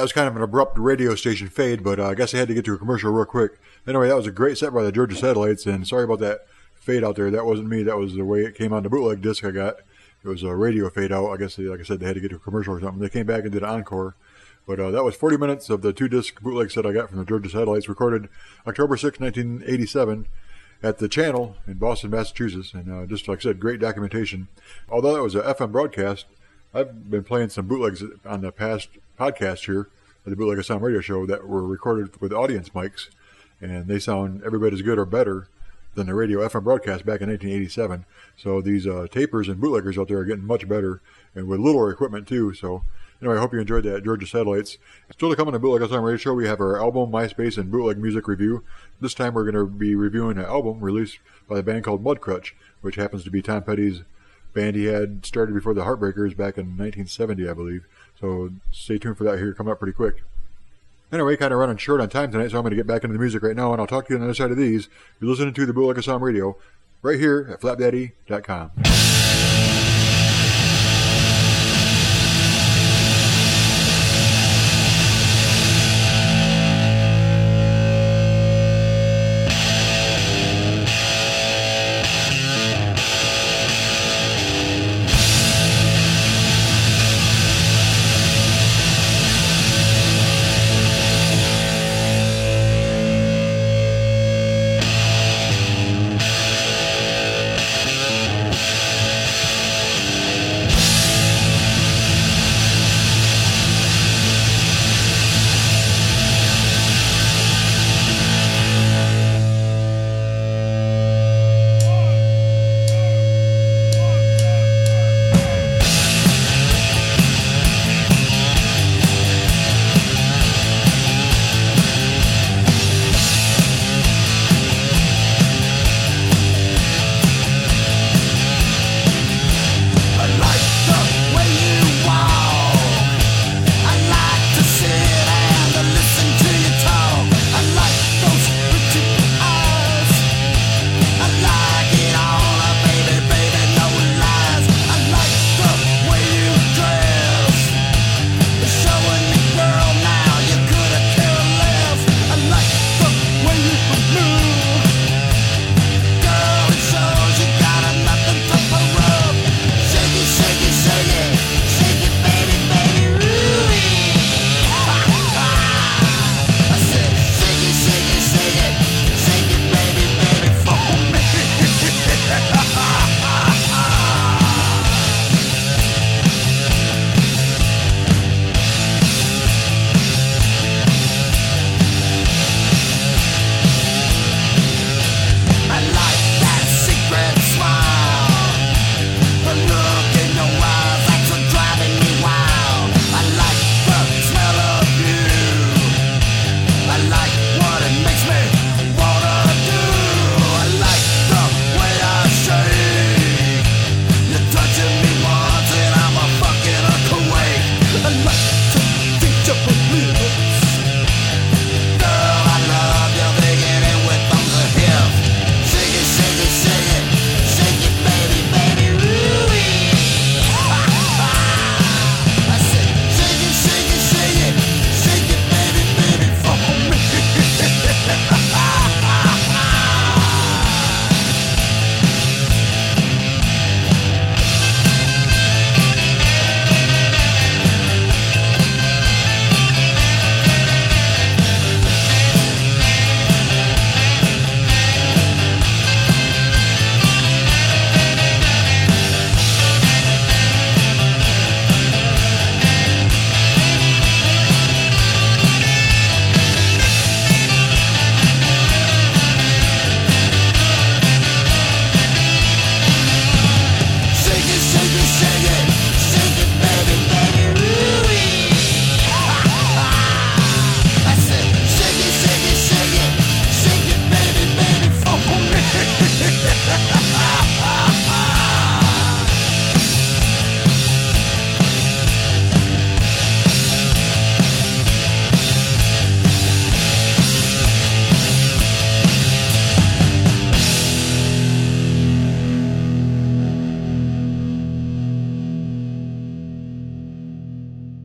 that was kind of an abrupt radio station fade, but uh, I guess I had to get to a commercial real quick. Anyway, that was a great set by the Georgia Satellites, and sorry about that fade out there. That wasn't me. That was the way it came on the bootleg disc I got. It was a radio fade out. I guess, they, like I said, they had to get to a commercial or something. They came back and did an encore. But uh, that was forty minutes of the two-disc bootleg set I got from the Georgia Satellites, recorded October sixth, nineteen eighty-seven, at the Channel in Boston, Massachusetts. And uh, just like I said, great documentation. Although it was an F M broadcast, I've been playing some bootlegs on the past podcast here at the Bootleg Sound Radio Show that were recorded with audience mics, and they sound every bit as good or better than the radio F M broadcast back in nineteen eighty-seven. So these uh, tapers and bootleggers out there are getting much better, and with littler equipment too. So anyway, I hope you enjoyed that Georgia Satellites. Still to come on the Bootleg Sound Radio Show, we have our album, MySpace, and bootleg music review. This time we're going to be reviewing an album released by a band called Mudcrutch, which happens to be Tom Petty's band he had started before the Heartbreakers back in nineteen seventy, I believe. So stay tuned for that here, coming up pretty quick. Anyway, kind of running short on time tonight, so I'm going to get back into the music right now, and I'll talk to you on the other side of these. You're listening to the Bootleg Sound Radio right here at flap daddy dot com.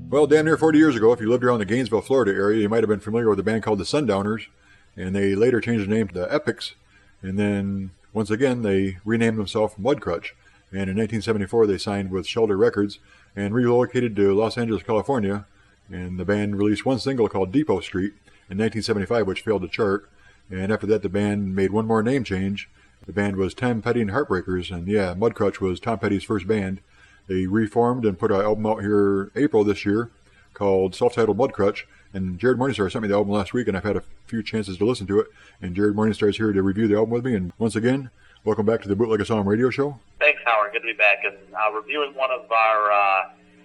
Well, damn near forty years ago, if you lived around the Gainesville, Florida area, you might have been familiar with a band called the Sundowners, and they later changed the name to the Epics, and then, once again, they renamed themselves Mudcrutch, and in nineteen seventy-four they signed with Shelter Records and relocated to Los Angeles, California, and the band released one single called Depot Street in nineteen seventy-five, which failed to chart, and after that the band made one more name change. The band was Tom Petty and Heartbreakers, and yeah, Mudcrutch was Tom Petty's first band. They reformed and put an album out here April this year called self-titled Mudcrutch, and Jared Morningstar sent me the album last week, and I've had a few chances to listen to it, and Jared Morningstar is here to review the album with me, and once again, welcome back to the Bootleg Asylum radio show. Thanks, Howard. Good to be back, and uh, reviewing one of our uh,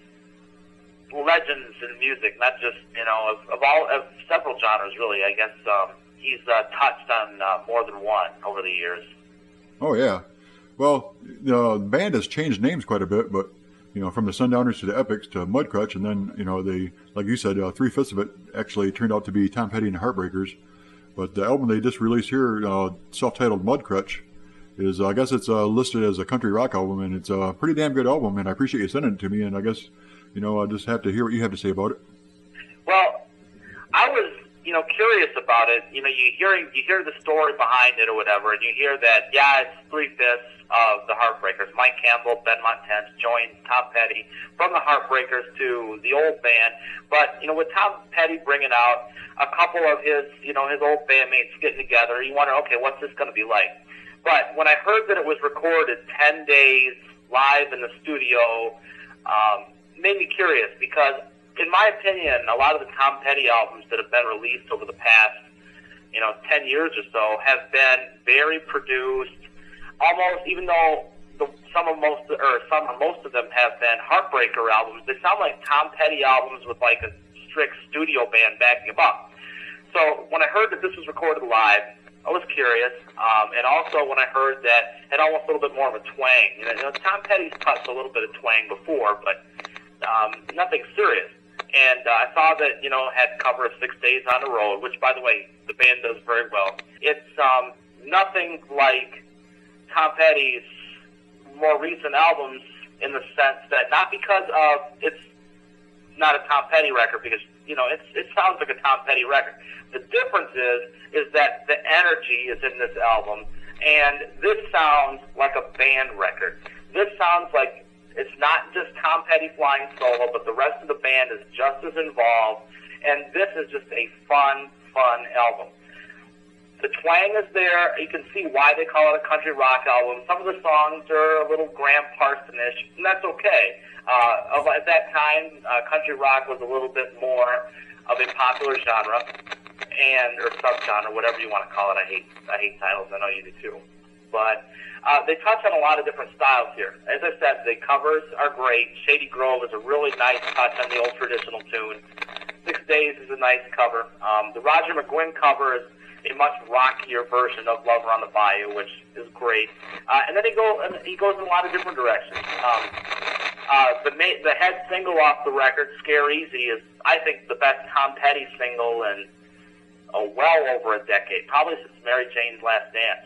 legends in music, not just, you know, of, of all, of several genres, really. I guess um, he's uh, touched on uh, more than one over the years. Oh, yeah. Well, the band has changed names quite a bit, but, you know, from the Sundowners to the Epics to Mudcrutch, and then, you know, they, like you said, uh, three-fifths of it actually turned out to be Tom Petty and the Heartbreakers. But the album they just released here, uh, self-titled Mudcrutch, is, uh, I guess it's uh, listed as a country rock album, and it's a pretty damn good album, and I appreciate you sending it to me, and I guess, you know, I'll just have to hear what you have to say about it. Well, I was, you know, curious about it. You know, you hear you hear the story behind it or whatever, and you hear that, yeah, it's three-fifths of the Heartbreakers. Mike Campbell, Ben Montez joined Tom Petty from the Heartbreakers to the old band. But, you know, with Tom Petty bringing out a couple of his, you know, his old bandmates getting together, you wonder, okay, what's this going to be like? But when I heard that it was recorded ten days live in the studio, um, made me curious because, in my opinion, a lot of the Tom Petty albums that have been released over the past, you know, ten years or so have been very produced. Almost, even though the, some of most, or some or most of them have been Heartbreaker albums, they sound like Tom Petty albums with like a strict studio band backing them up. So when I heard that this was recorded live, I was curious, um, and also when I heard that it had almost a little bit more of a twang. You know, you know Tom Petty's touched a little bit of twang before, but um, nothing serious. And uh, I saw that, you know, had cover of Six Days on the Road, which, by the way, the band does very well. It's um, nothing like Tom Petty's more recent albums in the sense that, not because of it's not a Tom Petty record, because, you know, it's, it sounds like a Tom Petty record. The difference is, is that the energy is in this album, and this sounds like a band record. This sounds like it's not just Tom Petty flying solo, but the rest of the band is just as involved, and this is just a fun, fun album. The twang is there. You can see why they call it a country rock album. Some of the songs are a little Graham Parsonish, and that's okay. Uh, at that time, uh, country rock was a little bit more of a popular genre, and or subgenre, whatever you want to call it. I hate I hate titles. I know you do too. But uh, they touch on a lot of different styles here. As I said, the covers are great. Shady Grove is a really nice touch on the old traditional tune. Six Days is a nice cover. Um, the Roger McGuinn cover is a much rockier version of Lover on the Bayou, which is great. Uh, and then he, go, and he goes in a lot of different directions. Um, uh, the, ma- the head single off the record, Scare Easy, is, I think, the best Tom Petty single in uh, well over a decade, probably since Mary Jane's Last Dance.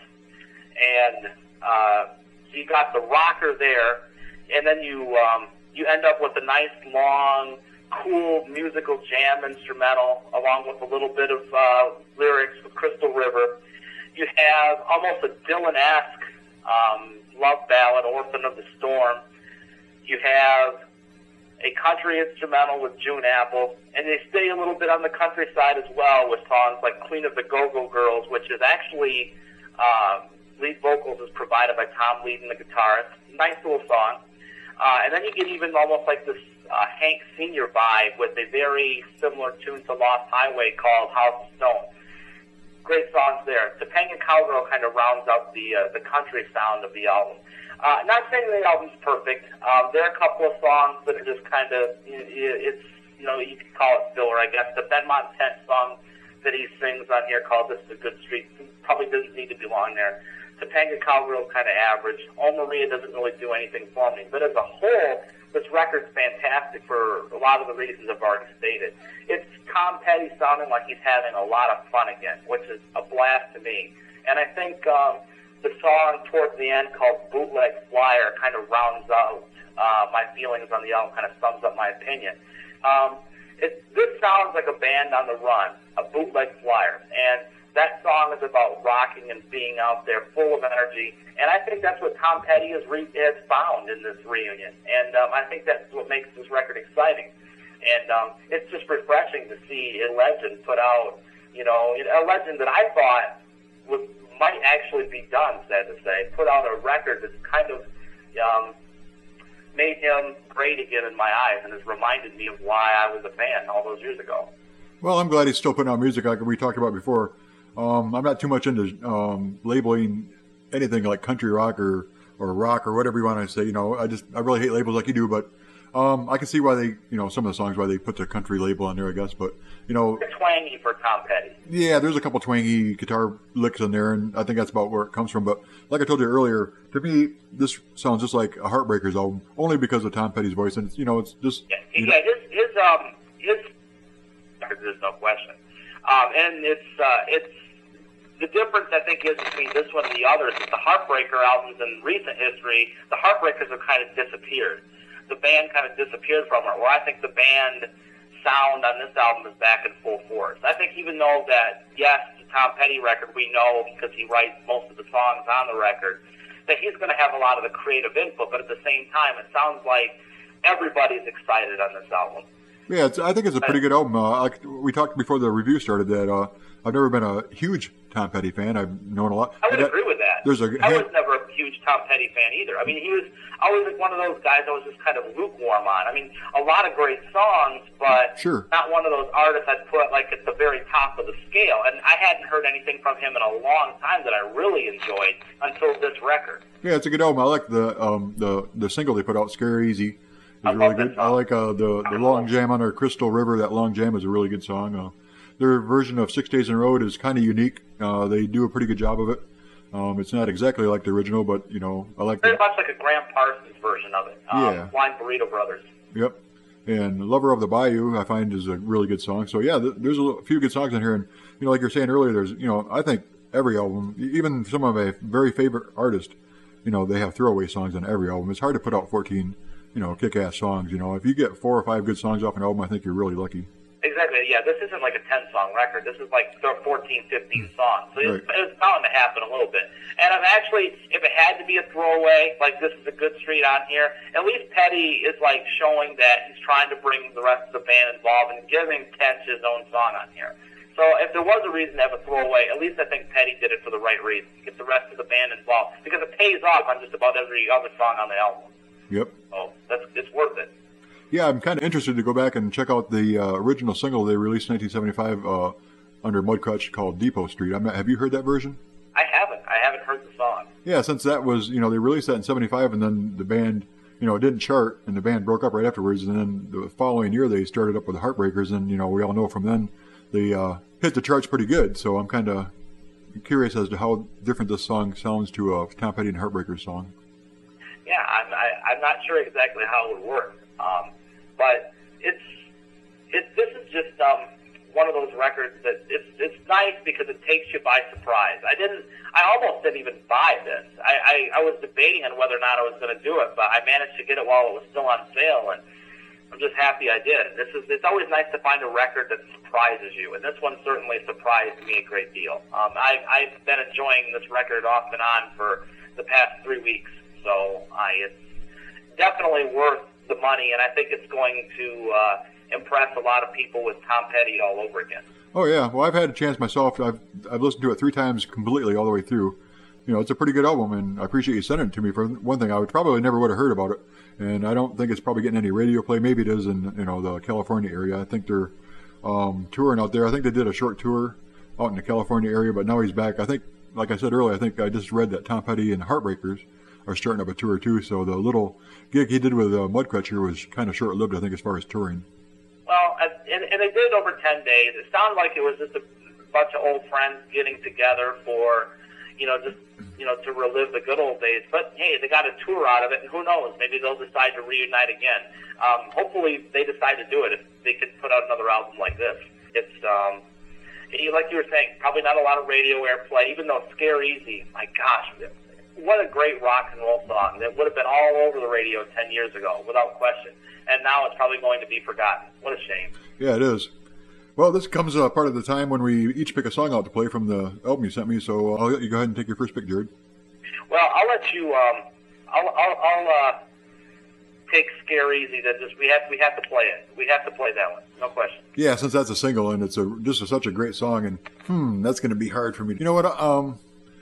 And uh, so you got the rocker there, and then you um, you end up with a nice, long, cool musical jam instrumental along with a little bit of uh, lyrics with Crystal River. You have almost a Dylan-esque um, love ballad, Orphan of the Storm. You have a country instrumental with June Apple, and they stay a little bit on the countryside as well with songs like Queen of the Go-Go Girls, which is actually uh, lead vocals is provided by Tom Leadon, the guitarist. Nice little song. Uh, and then you get even almost like this uh, Hank Senior vibe with a very similar tune to Lost Highway called House of Stone. Great songs there. Topanga Cowgirl kind of rounds out the uh, the country sound of the album. Uh, not saying the album's perfect. Um, there are a couple of songs that are just kind of, it's, you know, you could call it filler, I guess. The Ben Montez song that he sings on here called This is a Good Street probably doesn't need to belong there. Topanga Cowgirl is kind of average. Oh Maria doesn't really do anything for me. But as a whole, this record's fantastic for a lot of the reasons I've already stated. It's Tom Petty sounding like he's having a lot of fun again, which is a blast to me. And I think um, the song towards the end called Bootleg Flyer kind of rounds out uh, my feelings on the album, kind of sums up my opinion. Um, it, this sounds like a band on the run, a bootleg flyer, and that song is about rocking and being out there full of energy, and I think that's what Tom Petty has, re- has found in this reunion, and um, I think that's what makes this record exciting. And um, it's just refreshing to see a legend put out, you know, a legend that I thought would, might actually be done, sad to say, put out a record that's kind of um, made him great again in my eyes and has reminded me of why I was a fan all those years ago. Well, I'm glad he's still putting out music like we talked about before. Um, I'm not too much into um, labeling anything like country rock or, or rock or whatever you want to say. You know, I just I really hate labels like you do, but um, I can see why they, you know, some of the songs why they put the country label on there, I guess. But you know, it's twangy for Tom Petty. Yeah, there's a couple twangy guitar licks in there, and I think that's about where it comes from. But like I told you earlier, to me, this sounds just like a Heartbreakers album, only because of Tom Petty's voice, and it's, you know, it's just yeah, yeah his his um his there's no question, um, and it's uh, it's. The difference, I think, is between this one and the others is the Heartbreaker albums in recent history, the Heartbreakers have kind of disappeared. The band kind of disappeared from it, where I think the band sound on this album is back in full force. I think even though that, yes, the Tom Petty record, we know because he writes most of the songs on the record, that he's going to have a lot of the creative input, but at the same time, it sounds like everybody's excited on this album. Yeah, it's, I think it's a pretty good album. Uh, like we talked before the review started that uh, I've never been a huge Tom Petty fan. I've known a lot. I would that, agree with that. There's a I was never a huge Tom Petty fan either. I mean, he was always like one of those guys I was just kind of lukewarm on. I mean, a lot of great songs, but sure. not one of those artists I'd put like at the very top of the scale. And I hadn't heard anything from him in a long time that I really enjoyed until this record. Yeah, it's a good album. I like the um, the the single they put out, "Scary Easy." Is really good. I like uh, the the long jam on our Crystal River. That long jam is a really good song. Uh, their version of Six Days on the Road is kind of unique. Uh, they do a pretty good job of it. Um, it's not exactly like the original, but you know, I like very that. much like a Graham Parsons version of it. Um, Yeah. Flying Burrito Brothers. Yep. And "Lover of the Bayou" I find is a really good song. So yeah, th- there's a few good songs in here, and you know, like you're saying earlier, there's you know, I think every album, even some of my very favorite artists, you know, they have throwaway songs on every album. It's hard to put out fourteen. You know, kick-ass songs. You know, if you get four or five good songs off an album, I think you're really lucky. Exactly, yeah. This isn't like a ten-song record. This is like fourteen, fifteen songs. So it's, Right. it's bound to happen a little bit. And I'm actually, if it had to be a throwaway, like this is a good street on here, at least Petty is like showing that he's trying to bring the rest of the band involved and giving Catch his own song on here. So if there was a reason to have a throwaway, at least I think Petty did it for the right reason, get the rest of the band involved, because it pays off on just about every other song on the album. Yep. Oh, that's it's worth it. Yeah, I'm kind of interested to go back and check out the uh, original single they released in nineteen seventy-five uh, under Mudcrutch called Depot Street. I'm, have you heard that version? I haven't. I haven't heard the song. Yeah, since that was, you know, they released that in seventy-five, and then the band, you know, it didn't chart, and the band broke up right afterwards, and then the following year they started up with the Heartbreakers, and, you know, we all know from then they uh, hit the charts pretty good, so I'm kind of curious as to how different this song sounds to a Tom Petty and Heartbreakers song. Yeah, I'm, I, I'm not sure exactly how it would work, um, but it's it. This is just um, one of those records that it's it's nice because it takes you by surprise. I didn't, I almost didn't even buy this. I, I, I was debating on whether or not I was going to do it, but I managed to get it while it was still on sale, and I'm just happy I did. This is it's always nice to find a record that surprises you, and this one certainly surprised me a great deal. Um, I, I've been enjoying this record off and on for the past three weeks. So I, it's definitely worth the money, and I think it's going to uh, impress a lot of people with Tom Petty all over again. Oh yeah, well I've had a chance myself. I've I've listened to it three times completely all the way through. You know, it's a pretty good album, and I appreciate you sending it to me. For one thing, I would probably never would have heard about it, and I don't think it's probably getting any radio play. Maybe it is in you know the California area. I think they're um, touring out there. I think they did a short tour out in the California area, but now he's back. I think, like I said earlier, I think I just read that Tom Petty and Heartbreakers are starting up a tour too, so the little gig he did with uh, Mudcrutch here was kind of short-lived, I think, as far as touring. Well, and, and they did it over ten days. It sounded like it was just a bunch of old friends getting together for, you know, just, you know, to relive the good old days. But, hey, they got a tour out of it, and who knows, maybe they'll decide to reunite again. Um, hopefully they decide to do it if they could put out another album like this. It's, um, like you were saying, probably not a lot of radio airplay, even though Scare Easy, my gosh, what a great rock and roll song that would have been all over the radio ten years ago, without question. And and now it's probably going to be forgotten. What a shame. Yeah, it is. Well, this comes uh, part of the time when we each pick a song out to play from the album you sent me, so I'll let you go ahead and take your first pick, Jared. Well, I'll let you. Um, I'll, I'll, I'll uh, take "Scare Easy." That just we have we have to play it. We have to play that one, no question. Yeah, since that's a single and it's a just a, such a great song, and hmm, that's going to be hard for me. You know what? Um,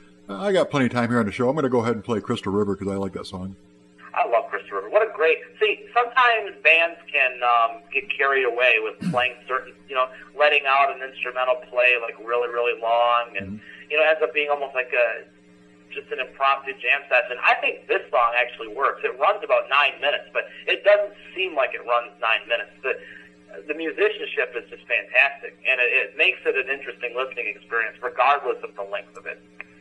I got plenty of time here on the show. I'm going to go ahead and play "Crystal River" because I like that song. I love Crystal River. What a great... See, sometimes bands can um, get carried away with playing certain, you know, letting out an instrumental play like really, really long, and, mm-hmm. you know, ends up being almost like a just an impromptu jam session. I think this song actually works. It runs about nine minutes, but it doesn't seem like it runs nine minutes. The, the musicianship is just fantastic, and it, it makes it an interesting listening experience regardless of the length of it.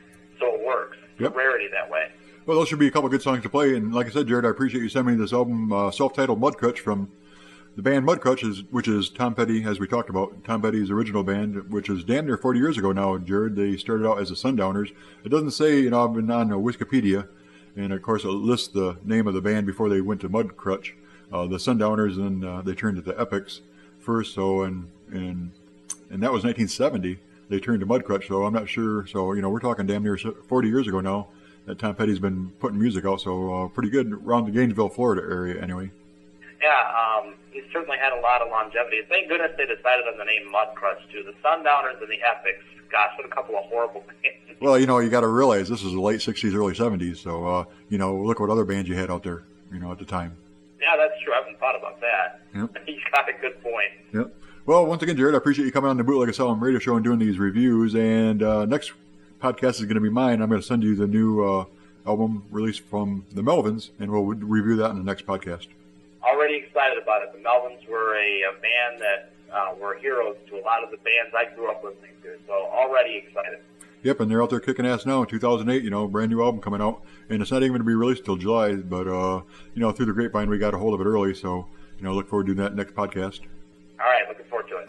So it works. Yep. It's a rarity that way. Well, those should be a couple of good songs to play. And like I said, Jared, I appreciate you sending me this album, uh, self-titled Mudcrutch, from the band Mudcrutch, is, which is Tom Petty, as we talked about, Tom Petty's original band, which is damn near forty years ago now, Jared. They started out as the Sundowners. It doesn't say, you know, I've been on uh, Wikipedia, and of course it lists the name of the band before they went to Mudcrutch. Uh, the Sundowners, and uh, they turned to the Epics first, so, and, and, and that was nineteen seventy. They turned to Mudcrutch, so I'm not sure. So, you know, we're talking damn near forty years ago now that Tom Petty's been putting music out, so uh, pretty good around the Gainesville, Florida area anyway. Yeah, um, he's certainly had a lot of longevity. Thank goodness they decided on the name Mudcrutch, too. The Sundowners and the Epics, gosh, what a couple of horrible names. Well, you know, you got to realize this is the late sixties, early seventies, so, uh, you know, look what other bands you had out there, you know, at the time. Yeah, that's true. I haven't thought about that. Yep. He's got a good point. Yep. Well, once again, Jared, I appreciate you coming on the Bootleg Asylum radio show and doing these reviews, and uh, next podcast is going to be mine. I'm going to send you the new uh, album released from the Melvins, and we'll review that in the next podcast. Already excited about it. The Melvins were a, a band that uh, were heroes to a lot of the bands I grew up listening to, so already excited. Yep, and they're out there kicking ass now in two thousand eight, you know, brand new album coming out, and it's not even going to be released till July, but, uh, you know, through the grapevine, we got a hold of it early, so, you know, look forward to doing that next podcast. All right, looking forward to it.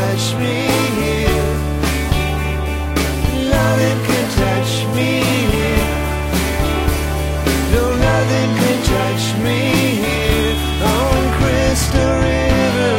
touch me here. Nothing can touch me here. No, nothing can touch me here on Crystal River.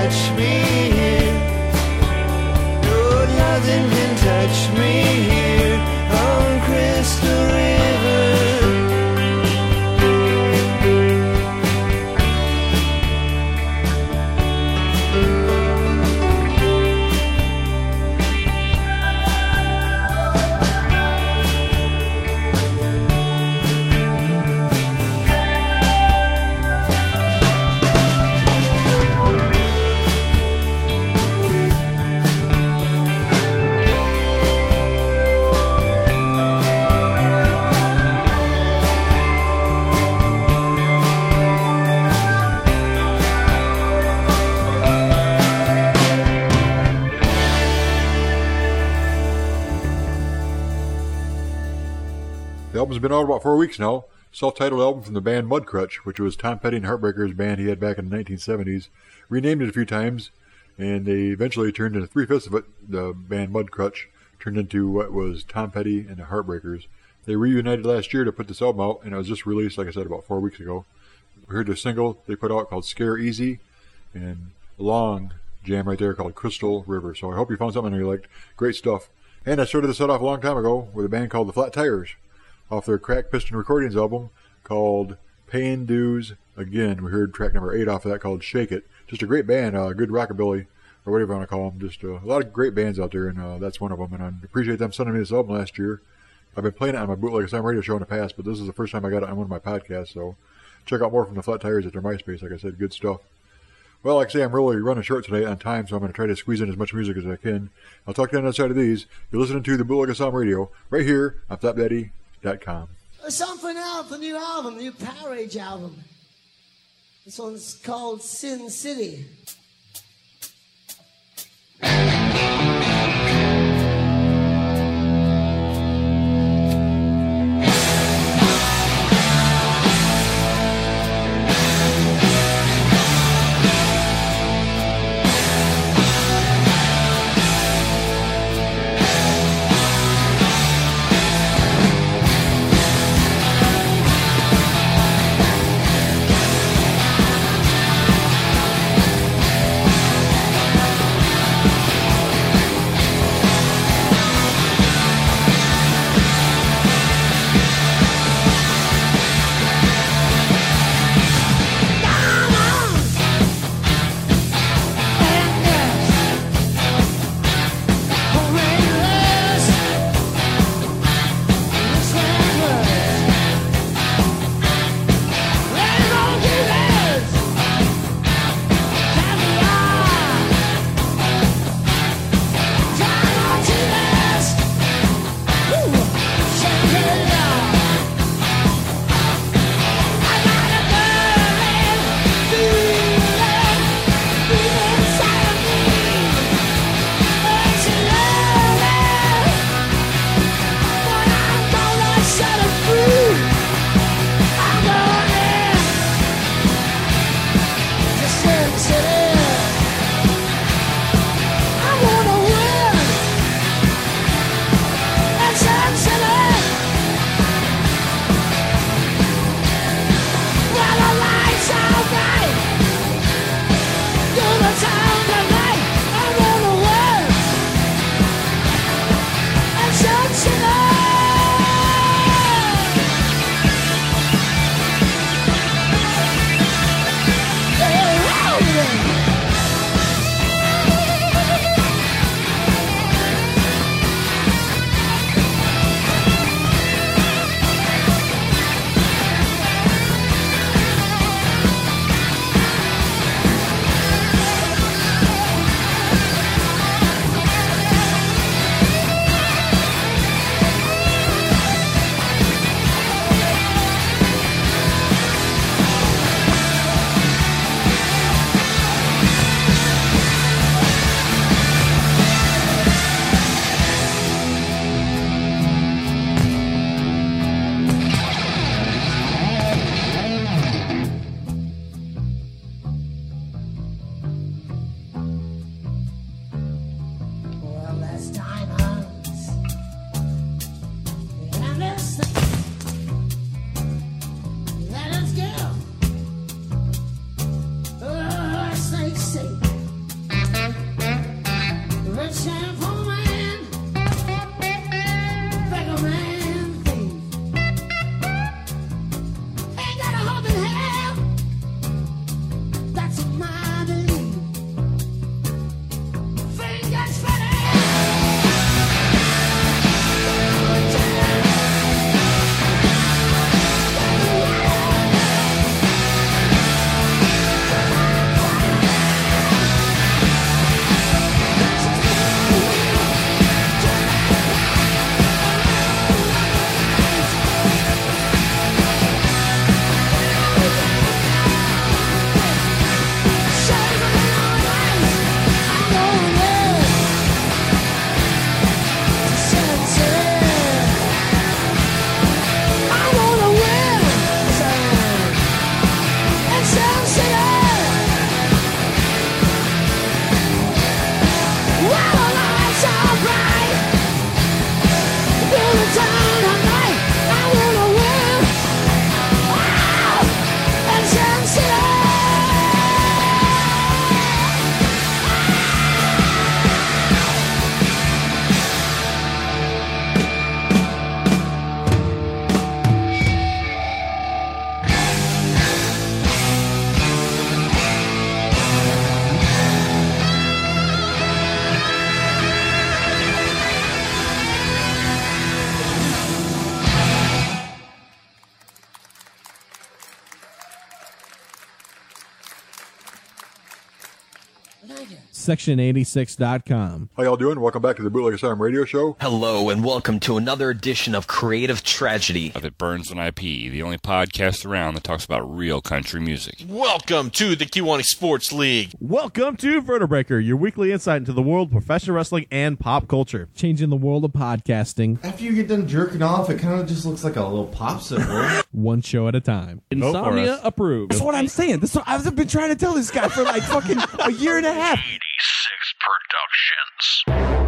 touch me here. No, nothing can touch me here on Crystal River. The album's been out about four weeks now. Self-titled album from the band Mudcrutch, which was Tom Petty and Heartbreakers band he had back in the nineteen seventies. Renamed it a few times, and they eventually turned into three-fifths of it. The band Mudcrutch turned into what was Tom Petty and the Heartbreakers. They reunited last year to put this album out, and it was just released, like I said, about four weeks ago. We heard the single they put out called Scare Easy, and a long jam right there called Crystal River. So I hope you found something you liked. Great stuff. And I started this set off a long time ago with a band called the Flat Tires, off their Crack Piston Recordings album called Paying Dues Again. We heard track number eight off of that called Shake It. Just a great band, uh, good rockabilly, or whatever you want to call them. Just uh, a lot of great bands out there, and uh, that's one of them. And I appreciate them sending me this album last year. I've been playing it on my Bootleg Asylum radio show in the past, but this is the first time I got it on one of my podcasts, so check out more from the Flat Tires at their MySpace. Like I said, good stuff. Well, like I say, I'm really running short today on time, so I'm going to try to squeeze in as much music as I can. I'll talk to you on the other side of these. You're listening to the Bootleg Asylum radio right here on flap daddy dot com. Something out, the new album, the new Power Age album. This one's called Sin City. section eighty-six dot com. How y'all doing? Welcome back to the Bootleg Asylum Radio Show. Hello, and welcome to another edition of Creative Tragedy. Of It Burns on I P, the only podcast around that talks about real country music. Welcome to the Kiwani Sports League. Welcome to Vertebreaker, your weekly insight into the world of professional wrestling and pop culture. Changing the world of podcasting. After you get done jerking off, it kind of just looks like a little popsicle. One show at a time. Insomnia approved. That's what I'm saying. That's what I've been trying to tell this guy for like fucking a year and a half. eighty-six Productions.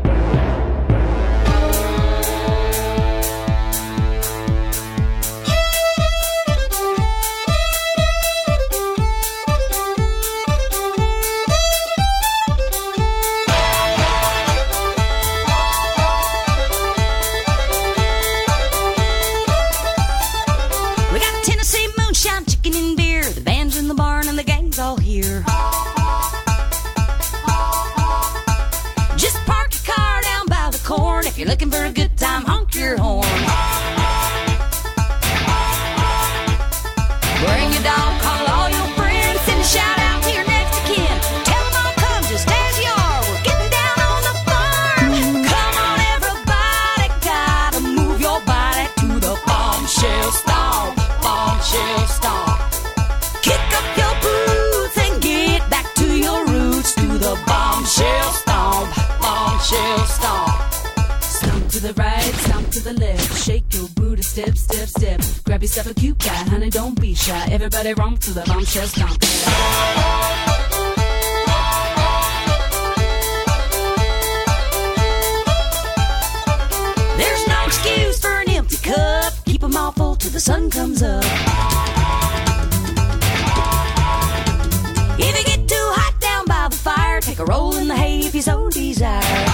We got Tennessee moonshine, chicken and beer. The band's in the barn and the gang's all here. Just park your car down by the corn. If you're looking for a good time, honk your horn. Bring your dog, call all your friends, send a shout out to your next of kin. Tell them all come just as you are. We're getting down on the farm. Come on, everybody, gotta move your body to the bombshell stomp, bombshell stomp. Kick up your boots and get back to your roots, to the bombshell stomp, bombshell stomp. Stomp to the right, stomp to the left. Shake your booty, step, step, step. Grab yourself a cute guy, honey, don't be shy. Everybody romp to the bombshell stomp. There's no excuse for an empty cup. Keep 'em all full till the sun comes up. If you get too hot down by the fire, take a roll in the hay if you so desire.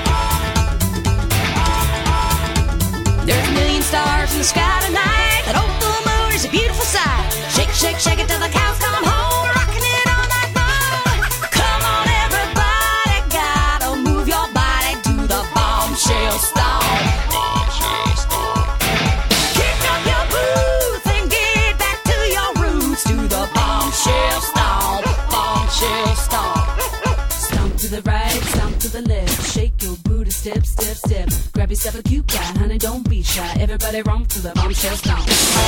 There's a million stars in the sky tonight. That old full moon is a beautiful sight. Shake, shake, shake it till the cows come home. We're rocking it all night long. Come on, everybody, gotta move your body to the bombshell stomp. Bombshell stomp. Kick up your boots and get back to your roots, to the bombshell stomp. Bombshell stomp. Stomp to the right, stomp to the left. Shake your booty, step, step, step. Grab yourself a cute guy, honey, don't be shy. Everybody romp to the bombshell stomp.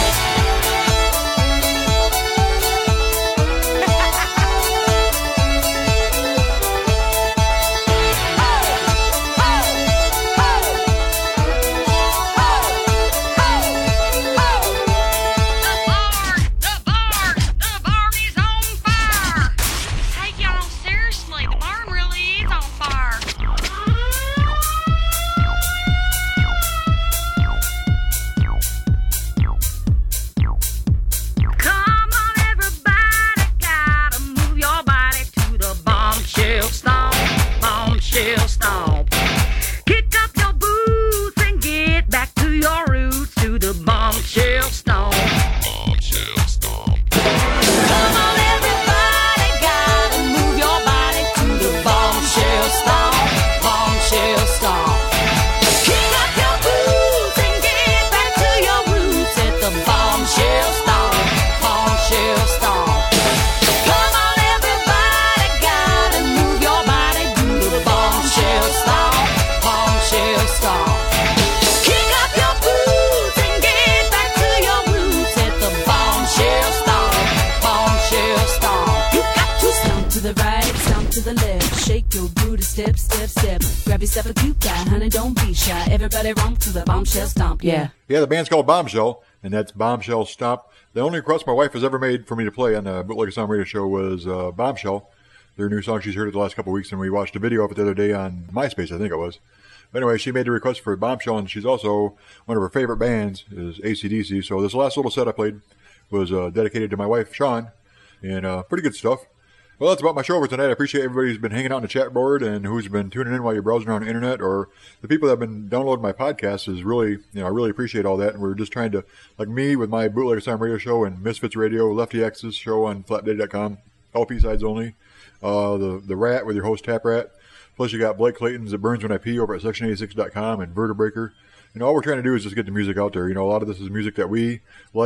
Step, step, step. Grab yourself a cute guy, honey, don't be shy. Everybody romp to the bombshell stomp, yeah. Yeah, the band's called Bombshell, and that's Bombshell Stomp. The only request my wife has ever made for me to play on the Bootleg Asylum Radio Show was uh, Bombshell, their new song she's heard it the last couple of weeks, and we watched a video of it the other day on MySpace, I think it was. But anyway, she made the request for Bombshell, and she's also, one of her favorite bands is A C D C. So this last little set I played was uh, dedicated to my wife, Sean, and uh, pretty good stuff. Well, that's about my show for tonight. I appreciate everybody who's been hanging out on the chat board and who's been tuning in while you're browsing around the internet, or the people that have been downloading my podcast. Is really, you know, I really appreciate all that. And we're just trying to, like me with my Bootleg Asylum Radio Show and Misfits Radio, Lefty X's show on flat daddy dot com, L P sides only, uh, the the Rat with your host Tap Rat. Plus you got Blake Clayton's It Burns When I Pee over at section eighty-six dot com and Vertebreaker. You know, all we're trying to do is just get the music out there. You know, a lot of this is music that we like,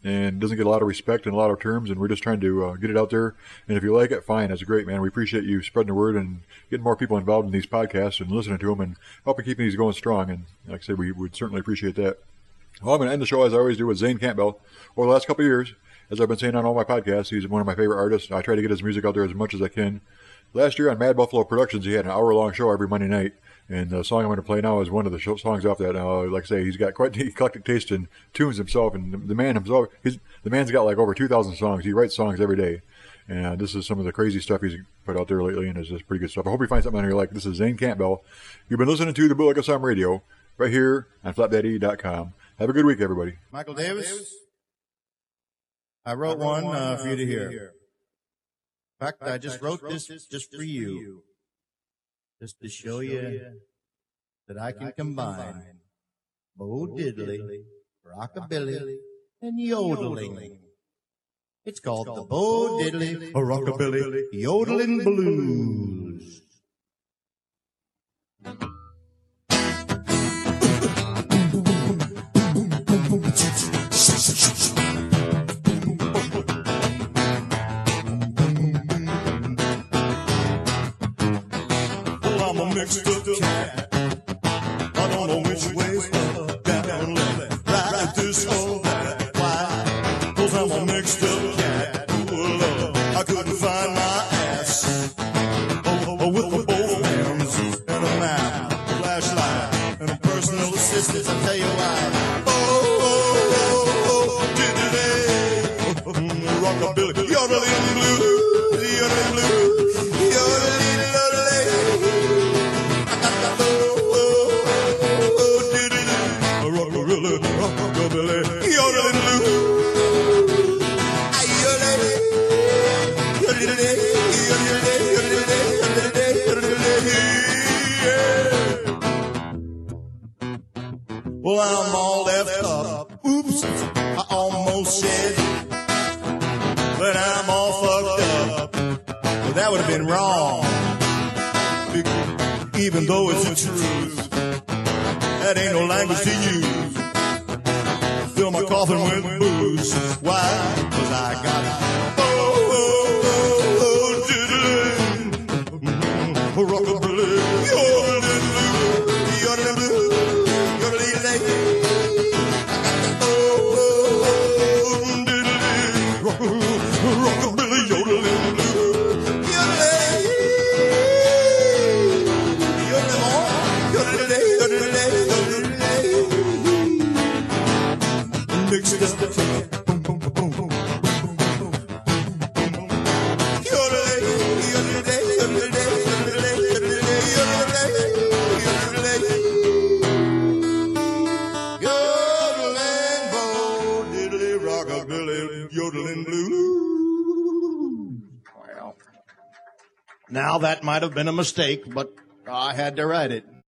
and doesn't get a lot of respect in a lot of terms, and we're just trying to uh, get it out there. And if you like it, fine. That's great, man. We appreciate you spreading the word and getting more people involved in these podcasts and listening to them and helping keep these going strong. And like I said, we would certainly appreciate that. Well, I'm going to end the show as I always do with Zane Campbell. Over the last couple of years, as I've been saying on all my podcasts, he's one of my favorite artists. I try to get his music out there as much as I can. Last year on Mad Buffalo Productions, he had an hour-long show every Monday night. And the song I'm going to play now is one of the show, songs off that. Uh, like I say, he's got quite the eclectic taste in tunes himself, and the, the man himself, he's, the man's got like over two thousand songs. He writes songs every day, and uh, this is some of the crazy stuff he's put out there lately, and it's just pretty good stuff. I hope you find something on here you like. This is Zane Campbell. You've been listening to the Bootleg Asylum Radio right here on flap daddy dot com. Have a good week, everybody. Michael Davis, I wrote one uh, for you to hear. In fact, I just wrote this just for you. Just to show you that I can combine Bo Diddley, rockabilly, and yodeling. It's called the Bo Diddley Rockabilly Yodeling Blues. I'm a mixed up cat. I don't know which way's up, down, left, right, this or that. Why? 'Cause I'm a mixed up cat. Ooh, Lord, I couldn't find my ass. Oh, oh, with the both hands and a map, a flashlight, and a personal assistant. I'll tell you why. Oh, oh, oh, oh, diddly, rockabilly, yodeling blue, yodeling blue, yodeling. Well, I'm all left up. Oops, I almost said that I'm all fucked up. Well, that would have been wrong, even though it's the truth. That ain't no language to use. Fill my coffin with booze. Why? 'Cause I got oh, oh, oh, diddly, rockabilly, yodeling blue, yodeling blue, yodeling lady. Oh, oh, oh, diddly, rockabilly, yodeling blue, yodeling, yodeling more, yodeling, yodeling, yodeling. Mixed up the cat. Now, that might have been a mistake, but I had to write it.